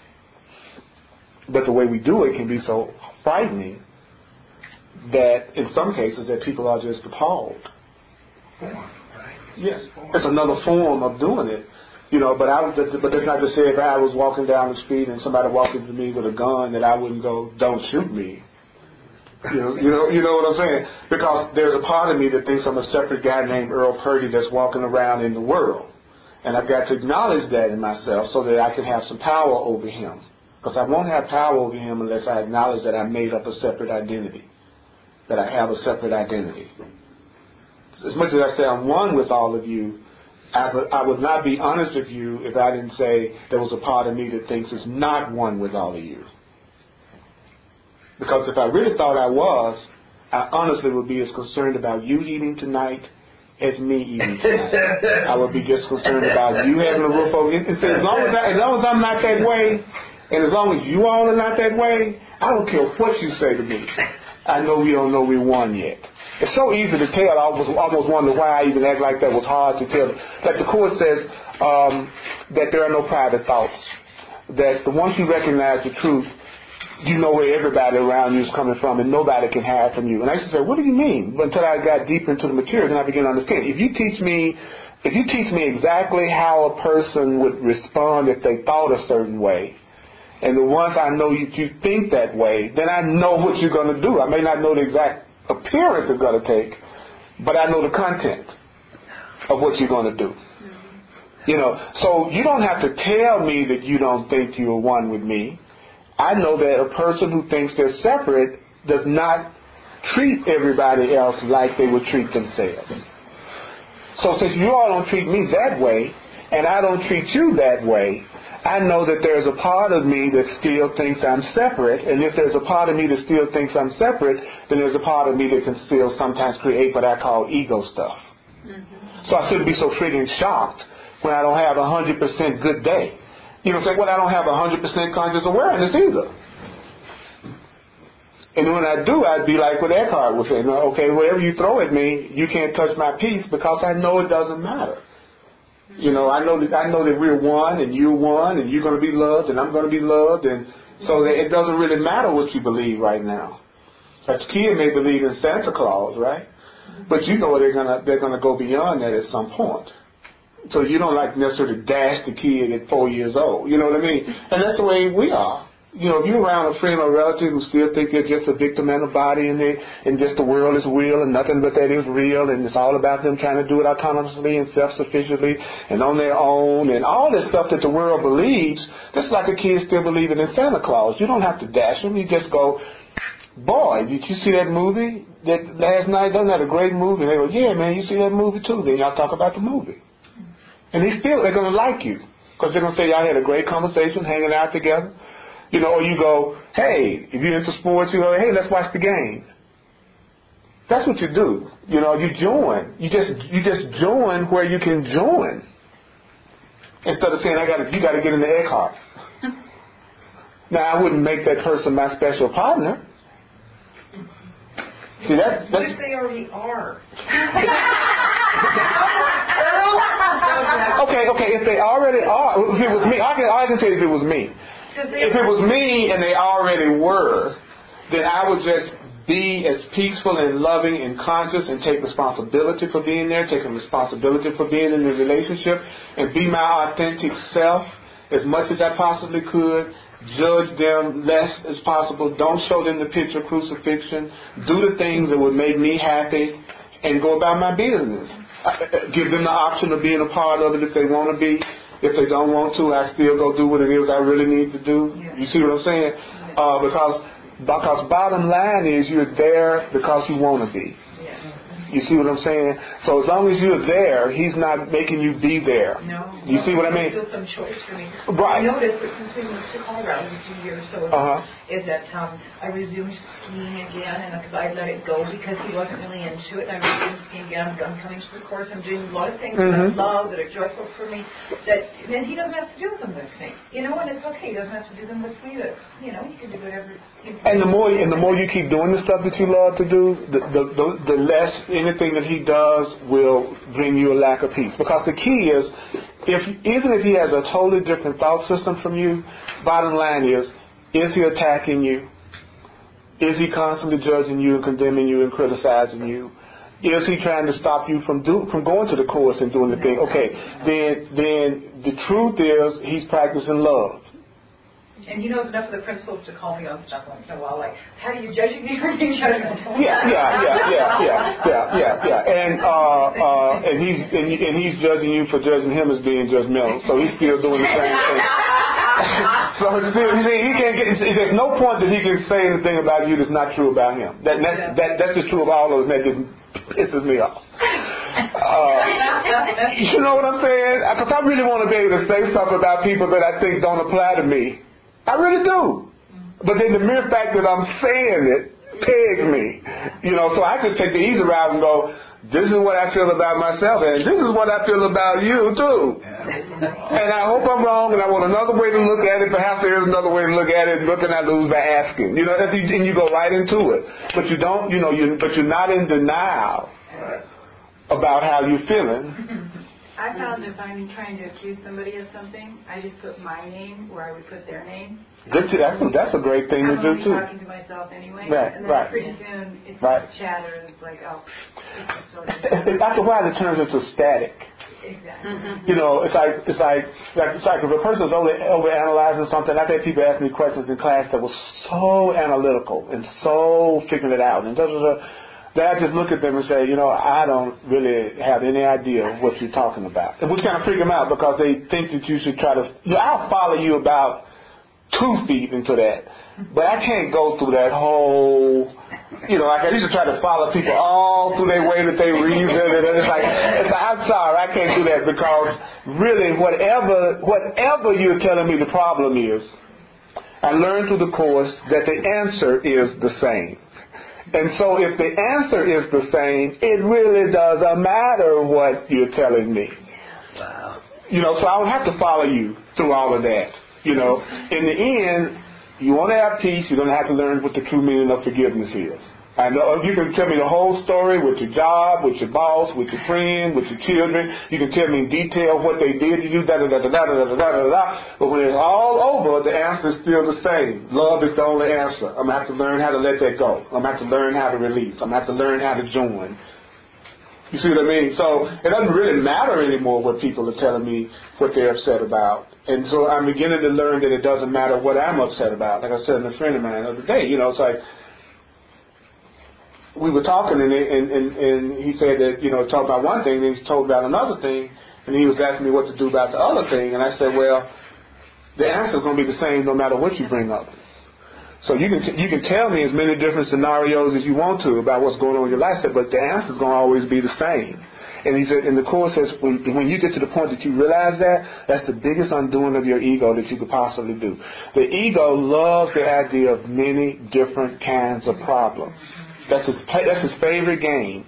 But the way we do it can be so frightening that in some cases that people are just appalled. Form, right? Yes, it's another form of doing it, you know. But I, but that's not to say if I was walking down the street and somebody walked into me with a gun that I wouldn't go, "Don't shoot me." You know, you know, you know what I'm saying? Because there's a part of me that thinks I'm a separate guy named Earl Purdy that's walking around in the world, and I've got to acknowledge that in myself so that I can have some power over him. Because I won't have power over him unless I acknowledge that I made up a separate identity, that I have a separate identity. As much as I say I'm one with all of you, I would, I would not be honest with you if I didn't say there was a part of me that thinks it's not one with all of you. Because if I really thought I was, I honestly would be as concerned about you eating tonight as me eating tonight. I would be just concerned about you having a roof over your head. And so as long as, I, as long as I'm not that way, and as long as you all are not that way, I don't care what you say to me. I know we don't know we won yet. It's so easy to tell. I was almost wonder why I even act like that was hard to tell. Like the Course says um, that there are no private thoughts. That once you recognize the truth, you know where everybody around you is coming from, and nobody can hide from you. And I used to say, what do you mean? But until I got deeper into the material, then I began to understand. If you teach me, if you teach me exactly how a person would respond if they thought a certain way, and the once I know you, you think that way, then I know what you're going to do. I may not know the exact appearance it's going to take, but I know the content of what you're going to do. You know, so you don't have to tell me that you don't think you're one with me. I know that a person who thinks they're separate does not treat everybody else like they would treat themselves. So since you all don't treat me that way, and I don't treat you that way, I know that there's a part of me that still thinks I'm separate, and if there's a part of me that still thinks I'm separate, then there's a part of me that can still sometimes create what I call ego stuff. Mm-hmm. So I shouldn't be so freaking shocked when I don't have a one hundred percent good day. You know what I'm saying? Well, I don't have a one hundred percent conscious awareness either. And when I do, I'd be like what Eckhart was saying, okay, whatever you throw at me, you can't touch my peace because I know it doesn't matter. You know, I know that I know that we're one, and you're one, and you're going to be loved, and I'm going to be loved, and so that it doesn't really matter what you believe right now. Like the kid may believe in Santa Claus, right? But you know they're gonna they're gonna go beyond that at some point. So you don't like necessarily dash the kid at four years old. You know what I mean? And that's the way we are. You know, if you're around a friend or relative who still think they're just a victim in a body and they and just the world is real and nothing but that is real and it's all about them trying to do it autonomously and self-sufficiently and on their own and all this stuff that the world believes, that's like a kid still believing in Santa Claus. You don't have to dash them. You just go, boy, did you see that movie that last night? Wasn't that a great movie? And they go, yeah, man, you see that movie too. Then y'all talk about the movie. And they still, they're going to like you because they're going to say y'all had a great conversation hanging out together. You know, or you go, hey, if you're into sports, you go, hey, let's watch the game. That's what you do. You know, you join. You just you just join where you can join. Instead of saying, I got you got to get in the Eckhart. Now, I wouldn't make that person my special partner. See, that, what if they already are? okay, okay, if they already are, if it was me, I can, I can tell you if it was me. If it was me and they already were, then I would just be as peaceful and loving and conscious and take responsibility for being there, taking responsibility for being in the relationship, and be my authentic self as much as I possibly could. Judge them less as possible. Don't show them the picture of crucifixion. Do the things that would make me happy and go about my business. Give them the option of being a part of it if they want to be. If they don't want to, I still go do what it is I really need to do. Yeah. You see what I'm saying? Yeah. Uh, because because bottom line is you're there because you want to be. Yeah. You see what I'm saying? So as long as you're there, he's not making you be there. No. You no, see what I mean? It's still some choice for me. Right. I noticed that since we moved to Colorado just a year or so ago, uh-huh. is that um, I resumed skiing again, and because I let it go because he wasn't really into it, and I resumed skiing again. I'm coming to the course. I'm doing a lot of things mm-hmm. that I love, that are joyful for me. That then he doesn't have to do them with me, you know, and it's okay. He doesn't have to do them with me. That you know, he can do whatever. He and the more and the more you keep doing the stuff that you love to do, the the the, the less anything that he does will bring you a lack of peace. Because the key is, if even if he has a totally different thought system from you, bottom line is, is he attacking you? Is he constantly judging you and condemning you and criticizing you? Is he trying to stop you from do, from going to the course and doing the thing? Okay, then then the truth is he's practicing love. And he knows enough of the principles to call me on stuff once in a while, like, how do you judge me for being judgmental? Yeah, yeah, yeah, yeah, yeah, yeah, yeah, yeah. And uh, uh, and he's and, he, and he's judging you for judging him as being judgmental. So he's still doing the same thing. So you see, he can't get. There's no point that he can say anything about you that's not true about him. That that, that that's just true of all of us. And that just pisses me off. Uh, you know what I'm saying? Because I really want to be able to say something about people that I think don't apply to me. I really do. But then the mere fact that I'm saying it pegs me. You know, so I just take the easy route and go, this is what I feel about myself, and this is what I feel about you, too. And I hope I'm wrong, and I want another way to look at it. Perhaps there is another way to look at it, looking at lose by asking. You know, and you go right into it. But you don't, you know, you but you're not in denial about how you're feeling. I found if I'm trying to accuse somebody of something, I just put my name where I would put their name. Good too. That's a, that's a great thing I'm to do only too. talking to myself anyway, Right, and then right. pretty soon it's Right. just chatter, and it's like, oh, it's just sort of. After a while, it turns into static. Exactly. You know, it's like it's like it's like if a person's over over analyzing something. I've had people ask me questions in class that was so analytical and so figuring it out, and da, da, da, that I just look at them and say, you know, I don't really have any idea what you're talking about, and which kind of freak them out because they think that you should try to. You know, I'll follow you about two feet into that, but I can't go through that whole. You know, like I used to try to follow people all through their way that they reason, and it's like, it's like, I'm sorry, I can't do that because really, whatever, whatever you're telling me the problem is, I learned through the course that the answer is the same. And so, if the answer is the same, it really doesn't matter what you're telling me. Wow. You know, so I don't have to follow you through all of that. You know, in the end. You want to have peace, you're going to have to learn what the true meaning of forgiveness is. I know you can tell me the whole story with your job, with your boss, with your friend, with your children. You can tell me in detail what they did to you, da da da da da da da da da da. But when it's all over, the answer is still the same. Love is the only answer. I'm going to have to learn how to let that go. I'm going to have to learn how to release. I'm going to have to learn how to join. You see what I mean? So it doesn't really matter anymore what people are telling me what they're upset about. And so I'm beginning to learn that it doesn't matter what I'm upset about. Like I said to a friend of mine the other day, you know, it's like we were talking and, and, and, and he said that, you know, talked about one thing and he's told about another thing and he was asking me what to do about the other thing. And I said, well, the answer is going to be the same no matter what you bring up. So you can t- you can tell me as many different scenarios as you want to about what's going on in your life, but the answer is going to always be the same. And he said, and the Course says, when, when you get to the point that you realize that, that's the biggest undoing of your ego that you could possibly do. The ego loves the idea of many different kinds of problems. That's his that's his favorite game.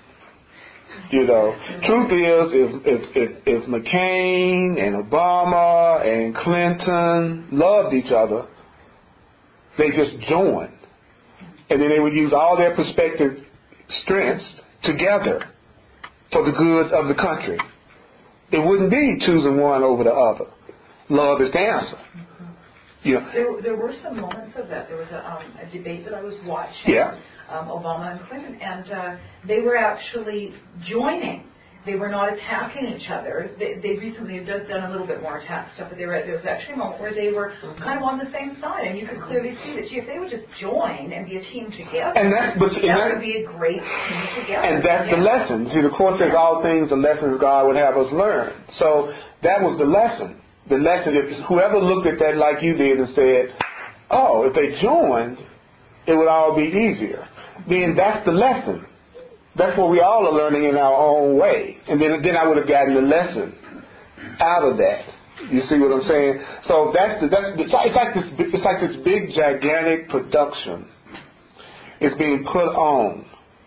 You know, truth is, if if if, if McCain and Obama and Clinton loved each other, they just joined, and then they would use all their prospective strengths together for the good of the country. It wouldn't be choosing one over the other. Love is the answer. You know, there, there were some moments of that. There was a, um, a debate that I was watching, yeah. um, Obama and Clinton, and uh, they were actually joining. They were not attacking each other. They, they recently have just done a little bit more attack stuff, but they were, there was actually a moment where they were kind of on the same side, and you could clearly see that, gee, if they would just join and be a team together, and that's, but, that, and that would be a great team together. And that's yeah. the lesson. See, the Course says all things, the lessons God would have us learn. So that was the lesson. The lesson, if whoever looked at that like you did and said, oh, if they joined, it would all be easier. Then that's the lesson. That's what we all are learning in our own way. And then, then I would have gotten the lesson out of that. You see what I'm saying? So that's the, that's the, it's like this it's like this big gigantic production. It's being put on.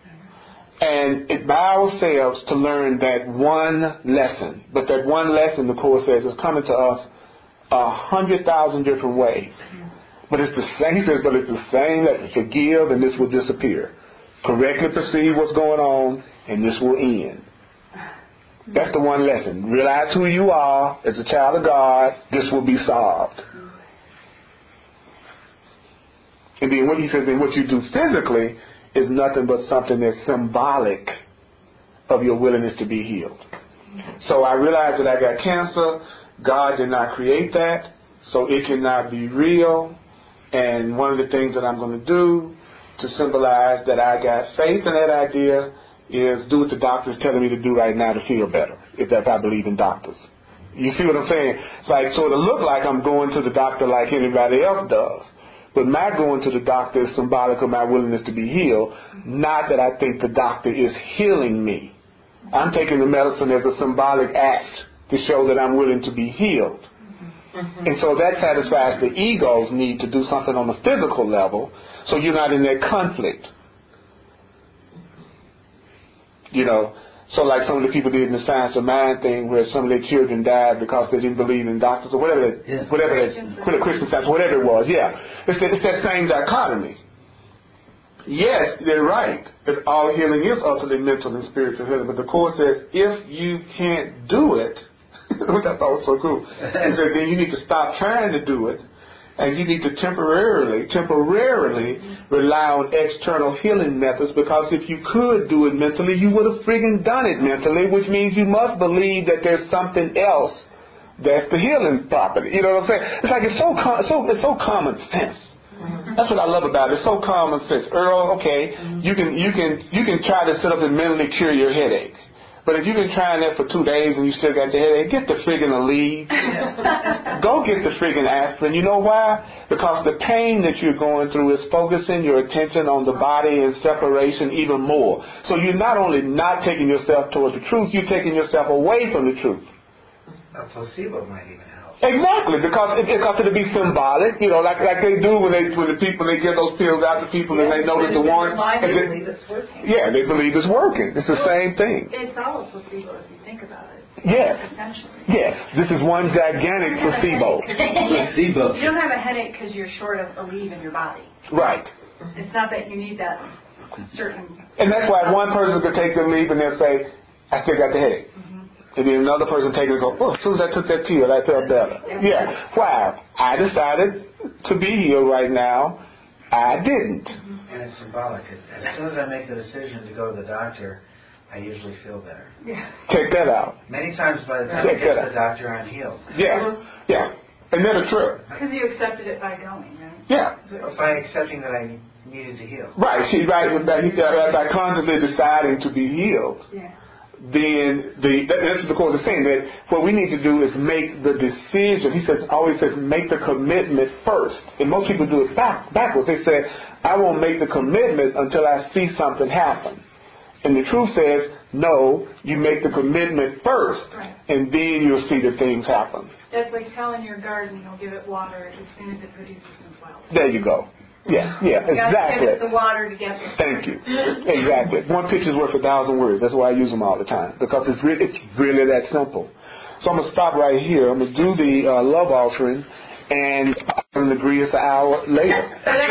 And it's by ourselves to learn that one lesson. But that one lesson, the Course says, is coming to us a hundred thousand different ways. But it's the same, he says, but it's the same lesson. Forgive and this will disappear. correctly perceive what's going on, and this will end. That's the one lesson. Realize who you are as a child of God. This will be solved. And then what he says, then what you do physically is nothing but something that's symbolic of your willingness to be healed. So I realized that I got cancer. God did not create that, so it cannot be real. And one of the things that I'm going to do to symbolize that I got faith in that idea is do what the doctor's telling me to do right now to feel better, if that's I believe in doctors. You see what I'm saying? It's like, so it'll look like I'm going to the doctor like anybody else does. But my going to the doctor is symbolic of my willingness to be healed, not that I think the doctor is healing me. I'm taking the medicine as a symbolic act to show that I'm willing to be healed. Mm-hmm. And so that satisfies the ego's need to do something on a physical level, so you're not in that conflict. You know, so like some of the people did in the Science of Mind thing, where some of their children died because they didn't believe in doctors or whatever, that, yeah. whatever that, Christian Science, whatever it was. Yeah, it's that, it's that same dichotomy. Yes, they're right that all healing is ultimately mental and spiritual healing, but the Course says if you can't do it, which I thought was so cool, it says then you need to stop trying to do it, and you need to temporarily, temporarily rely on external healing methods, because if you could do it mentally, you would have friggin' done it mentally, which means you must believe that there's something else that's the healing property. You know what I'm saying? It's like it's so com- so it's so common sense. That's what I love about it. It's so common sense. Earl, okay, you can you can you can try to sit up and mentally cure your headache. But if you've been trying that for two days and you still got the headache, get the friggin' Aleve. Go get the friggin' aspirin. You know why? Because the pain that you're going through is focusing your attention on the body and separation even more. So you're not only not taking yourself towards the truth, you're taking yourself away from the truth. A placebo might even help. Exactly, because it, because it'll be symbolic, you know, like like they do when they when the people they give those pills out to people yeah, and they know that the ones they believe it's working. Yeah, they believe it's working. It's the well, same thing. It's all a placebo if you think about it. Yes. Essentially. Yes. This is one gigantic placebo. Placebo. You don't have a headache because you're short of Aleve in your body. Right. It's not that you need that certain. And that's why one person could take the Aleve and they'll say, "I still got the headache." And then another person take it and go, "Oh, as soon as I took that pill, I felt better." Yeah. Why? I decided to be healed right now. I didn't. And it's symbolic. As soon as I make the decision to go to the doctor, I usually feel better. Yeah. Check that out. Many times by the time I get to the doctor, I'm healed. Yeah. Yeah. And never true. Because you accepted it by going, right? Yeah. By accepting that I needed to heal. Right. She, right. By, by consciously deciding to be healed. Yeah. Then the that's what the Course is saying, that what we need to do is make the decision. He says always says make the commitment first. And most people do it back, backwards. They say, I won't make the commitment until I see something happen. And the truth says, no, you make the commitment first, right, and then you'll see the things happen. That's like telling your garden you'll give it water as soon as it produces some flowers. There you go. Yeah, yeah, you exactly. Give it the water to get the Thank you. Exactly. One picture's worth a thousand words. That's why I use them all the time, because it's really, it's really that simple. So I'm going to stop right here. I'm going to do the uh, love offering, and I'm going to agree it's an hour later.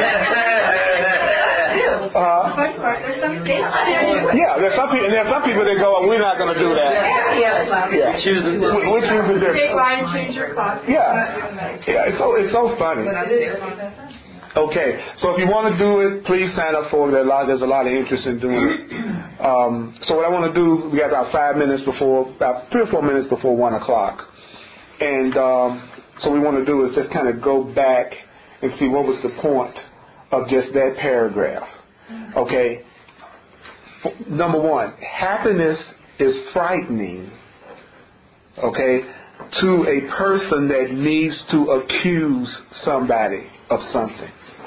Uh, there's some yeah, there's some people, and there's some people that go, oh, we're not going to do that. Yeah, yeah. Choosing we, we're choosing different. Take mine, change your clock. Yeah, yeah. It's so it's so funny. Okay, so if you want to do it, please sign up for it. There's a lot, there's a lot of interest in doing it. Um, so what I want to do, we got about five minutes before, about three or four minutes before one o'clock, and um, so what we want to do is just kind of go back and see what was the point of just that paragraph. Okay. Number one, happiness is frightening, okay, to a person that needs to accuse somebody of something.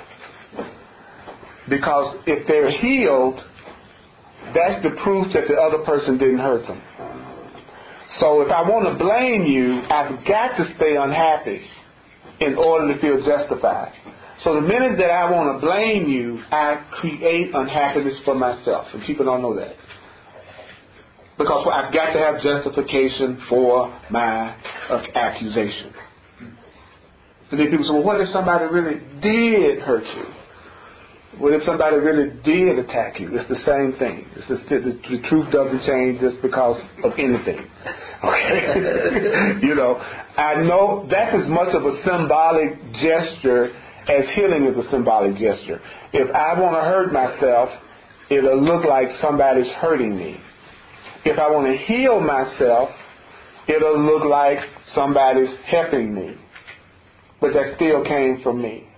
Because if they're healed, that's the proof that the other person didn't hurt them. So if I want to blame you, I've got to stay unhappy in order to feel justified. So the minute that I want to blame you, I create unhappiness for myself. And people don't know that. Because I've got to have justification for my uh, accusation. And then people say, well, what if somebody really did hurt you? What if somebody really did attack you? It's the same thing. It's just, the, the truth doesn't change just because of anything. Okay? You know, I know that's as much of a symbolic gesture as healing is a symbolic gesture. If I want to hurt myself, it'll look like somebody's hurting me. If I want to heal myself, it'll look like somebody's helping me. But that still came from me.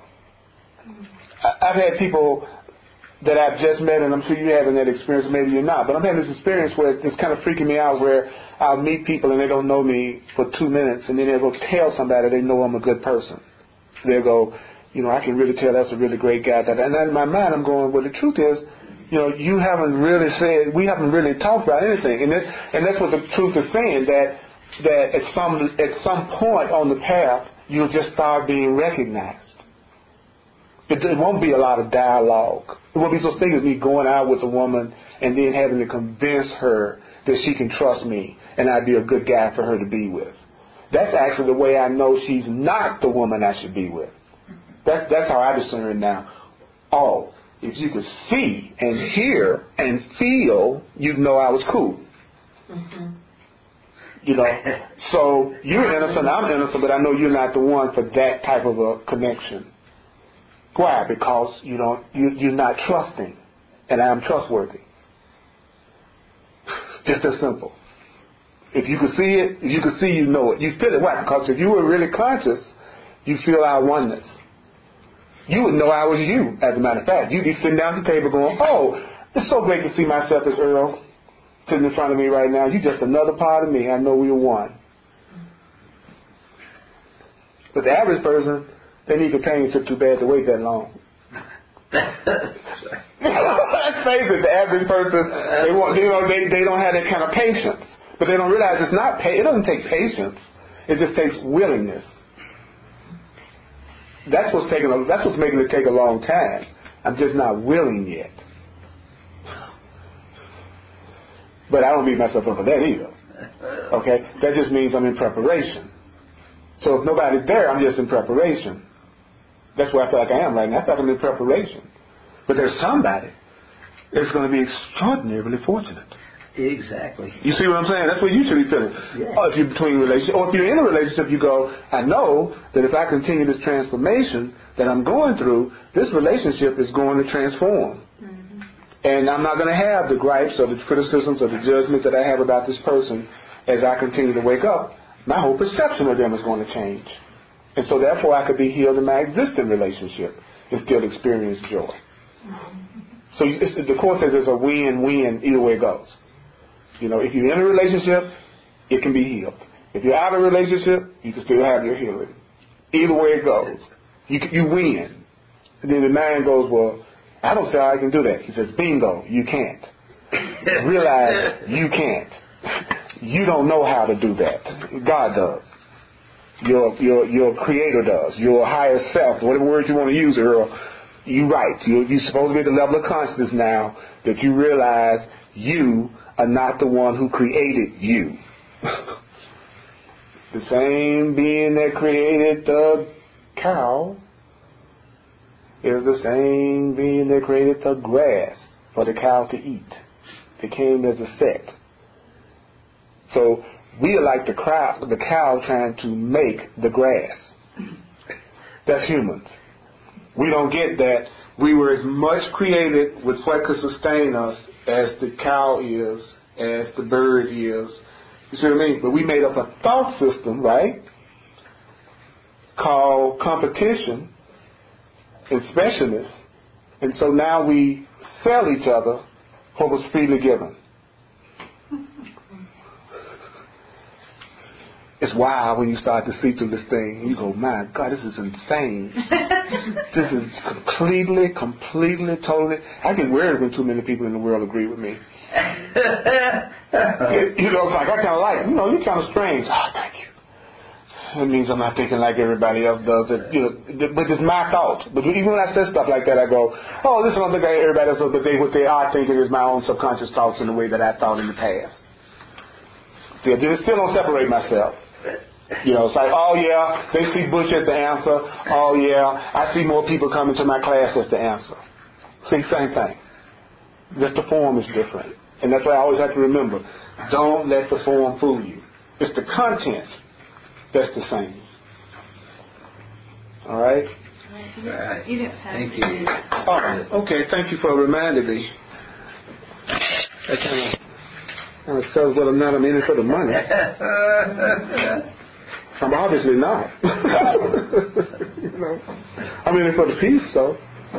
I've had people that I've just met, and I'm sure you're having that experience, maybe you're not, but I'm having this experience where it's just kind of freaking me out, where I'll meet people and they don't know me for two minutes, and then they'll go tell somebody they know I'm a good person. They'll go, you know, I can really tell that's a really great guy. And then in my mind, I'm going, well, the truth is, you know, you haven't really said, we haven't really talked about anything. And, it, and that's what the truth is saying, that that at some at some point on the path, you'll just start being recognized. It, it won't be a lot of dialogue. It won't be such thing as me going out with a woman and then having to convince her that she can trust me and I'd be a good guy for her to be with. That's actually the way I know she's not the woman I should be with. That's, that's how I discern now. Oh, if you could see and hear and feel, you'd know I was cool. Mm-hmm. You know, so you're innocent, I'm innocent, but I know you're not the one for that type of a connection. Why? Because you don't, you, you're not trusting, and I'm trustworthy. Just as simple. If you could see it, if you could see, you know it. You feel it. Why? Because if you were really conscious, you feel our oneness. You would know I was you, as a matter of fact. You'd be sitting down at the table going, oh, it's so great to see myself as Earl sitting in front of me right now. You're just another part of me. I know we're one. But the average person, they need companionship too bad to wait that long. Let's face it, the average person, they want, you know, they, they don't have that kind of patience. But they don't realize it's not, pa- it doesn't take patience. It just takes willingness. That's what's taking, a, that's what's making it take a long time. I'm just not willing yet. But I don't beat myself up for that either. Okay? That just means I'm in preparation. So if nobody's there, I'm just in preparation. That's where I feel like I am right now. I feel like I'm in preparation. But there's somebody that's going to be extraordinarily fortunate. Exactly. You see what I'm saying? That's what you should be feeling. Yeah. Or if you're between relationships, or if you're in a relationship, you go, I know that if I continue this transformation that I'm going through, this relationship is going to transform. Mm-hmm. And I'm not going to have the gripes or the criticisms or the judgment that I have about this person as I continue to wake up. My whole perception of them is going to change. And so therefore I could be healed in my existing relationship and still experience joy. Mm-hmm. So it's, the Course says it's a win-win either way it goes. You know, if you're in a relationship, it can be healed. If you're out of a relationship, you can still have your healing. Either way it goes. You you win. And then the man goes, well, I don't see how I can do that. He says, bingo, you can't. Realize you can't. You don't know how to do that. God does. Your your your creator does. Your higher self, whatever word you want to use, Earl, you're right. You're, you're supposed to be at the level of consciousness now that you realize you are not the one who created you. The same being that created the cow is the same being that created the grass for the cow to eat. They came as a set. So we are like the cow, the cow trying to make the grass. That's humans. We don't get that we were as much created with what could sustain us as the cow is, as the bird is. You see what I mean? But we made up a thought system, right, called competition and specialness. And so now we sell each other what was freely given. It's wild when you start to see through this thing. You go, my God, this is insane. This is completely, completely, totally. I get weird when too many people in the world agree with me. it, you know, it's like, I kind of like, you know, you're kind of strange. Oh, thank you. It means I'm not thinking like everybody else does. It, you know, but it's my thought. But even when I say stuff like that, I go, oh, this is not like everybody else does, but they, what they are thinking is my own subconscious thoughts in the way that I thought in the past. See, I still don't separate myself. You know, it's like, oh yeah, they see Bush as the answer. Oh yeah, I see more people coming to my class as the answer. See, same thing. Just the form is different. And that's why I always have to remember, don't let the form fool you. It's the content that's the same. All right? All right. You didn't have Thank to. you. Oh, okay. Thank you for reminding me. That kind of, kind of says what I'm not. I'm in it for the money. I'm obviously not. You know, I'm in it for the peace, though.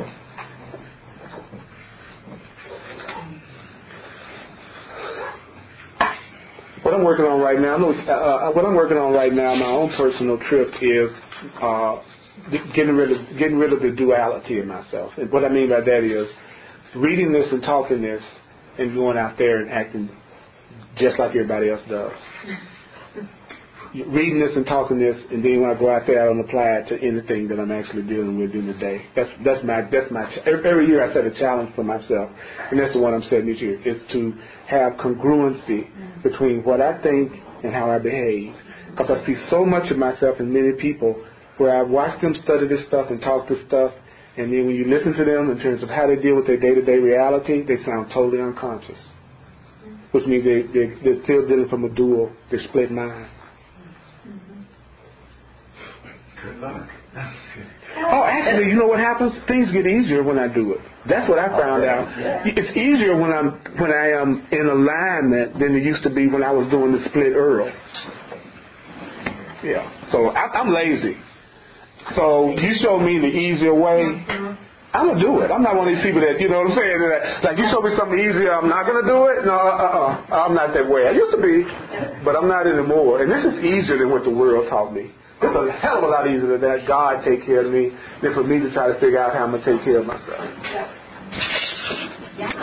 What I'm working on right now, uh, what I'm working on right now, my own personal trip is uh, getting rid of getting rid of the duality in myself. And what I mean by that is reading this and talking this, and going out there and acting just like everybody else does. Reading this and talking this, and then when I go out there, I don't apply it to anything that I'm actually dealing with in the day. That's that's my that's my every year I set a challenge for myself, and that's the one I'm setting each year, is to have congruency between what I think and how I behave. Because I see so much of myself in many people where I watch them study this stuff and talk this stuff, and then when you listen to them in terms of how they deal with their day-to-day reality, they sound totally unconscious, which means they, they, they're still dealing from a dual, they split mind. Good luck. Oh, actually, you know what happens? Things get easier when I do it. That's what I found out. It's easier when I'm when I am in alignment than it used to be when I was doing the split Earl. Yeah. So I, I'm lazy. So you show me the easier way, I'm gonna do it. I'm not one of these people that, you know what I'm saying, that, like you show me something easier, I'm not gonna do it. No, uh-uh. I'm not that way. I used to be, but I'm not anymore. And this is easier than what the world taught me. It's a hell of a lot easier than that God take care of me than for me to try to figure out how I'm going to take care of myself.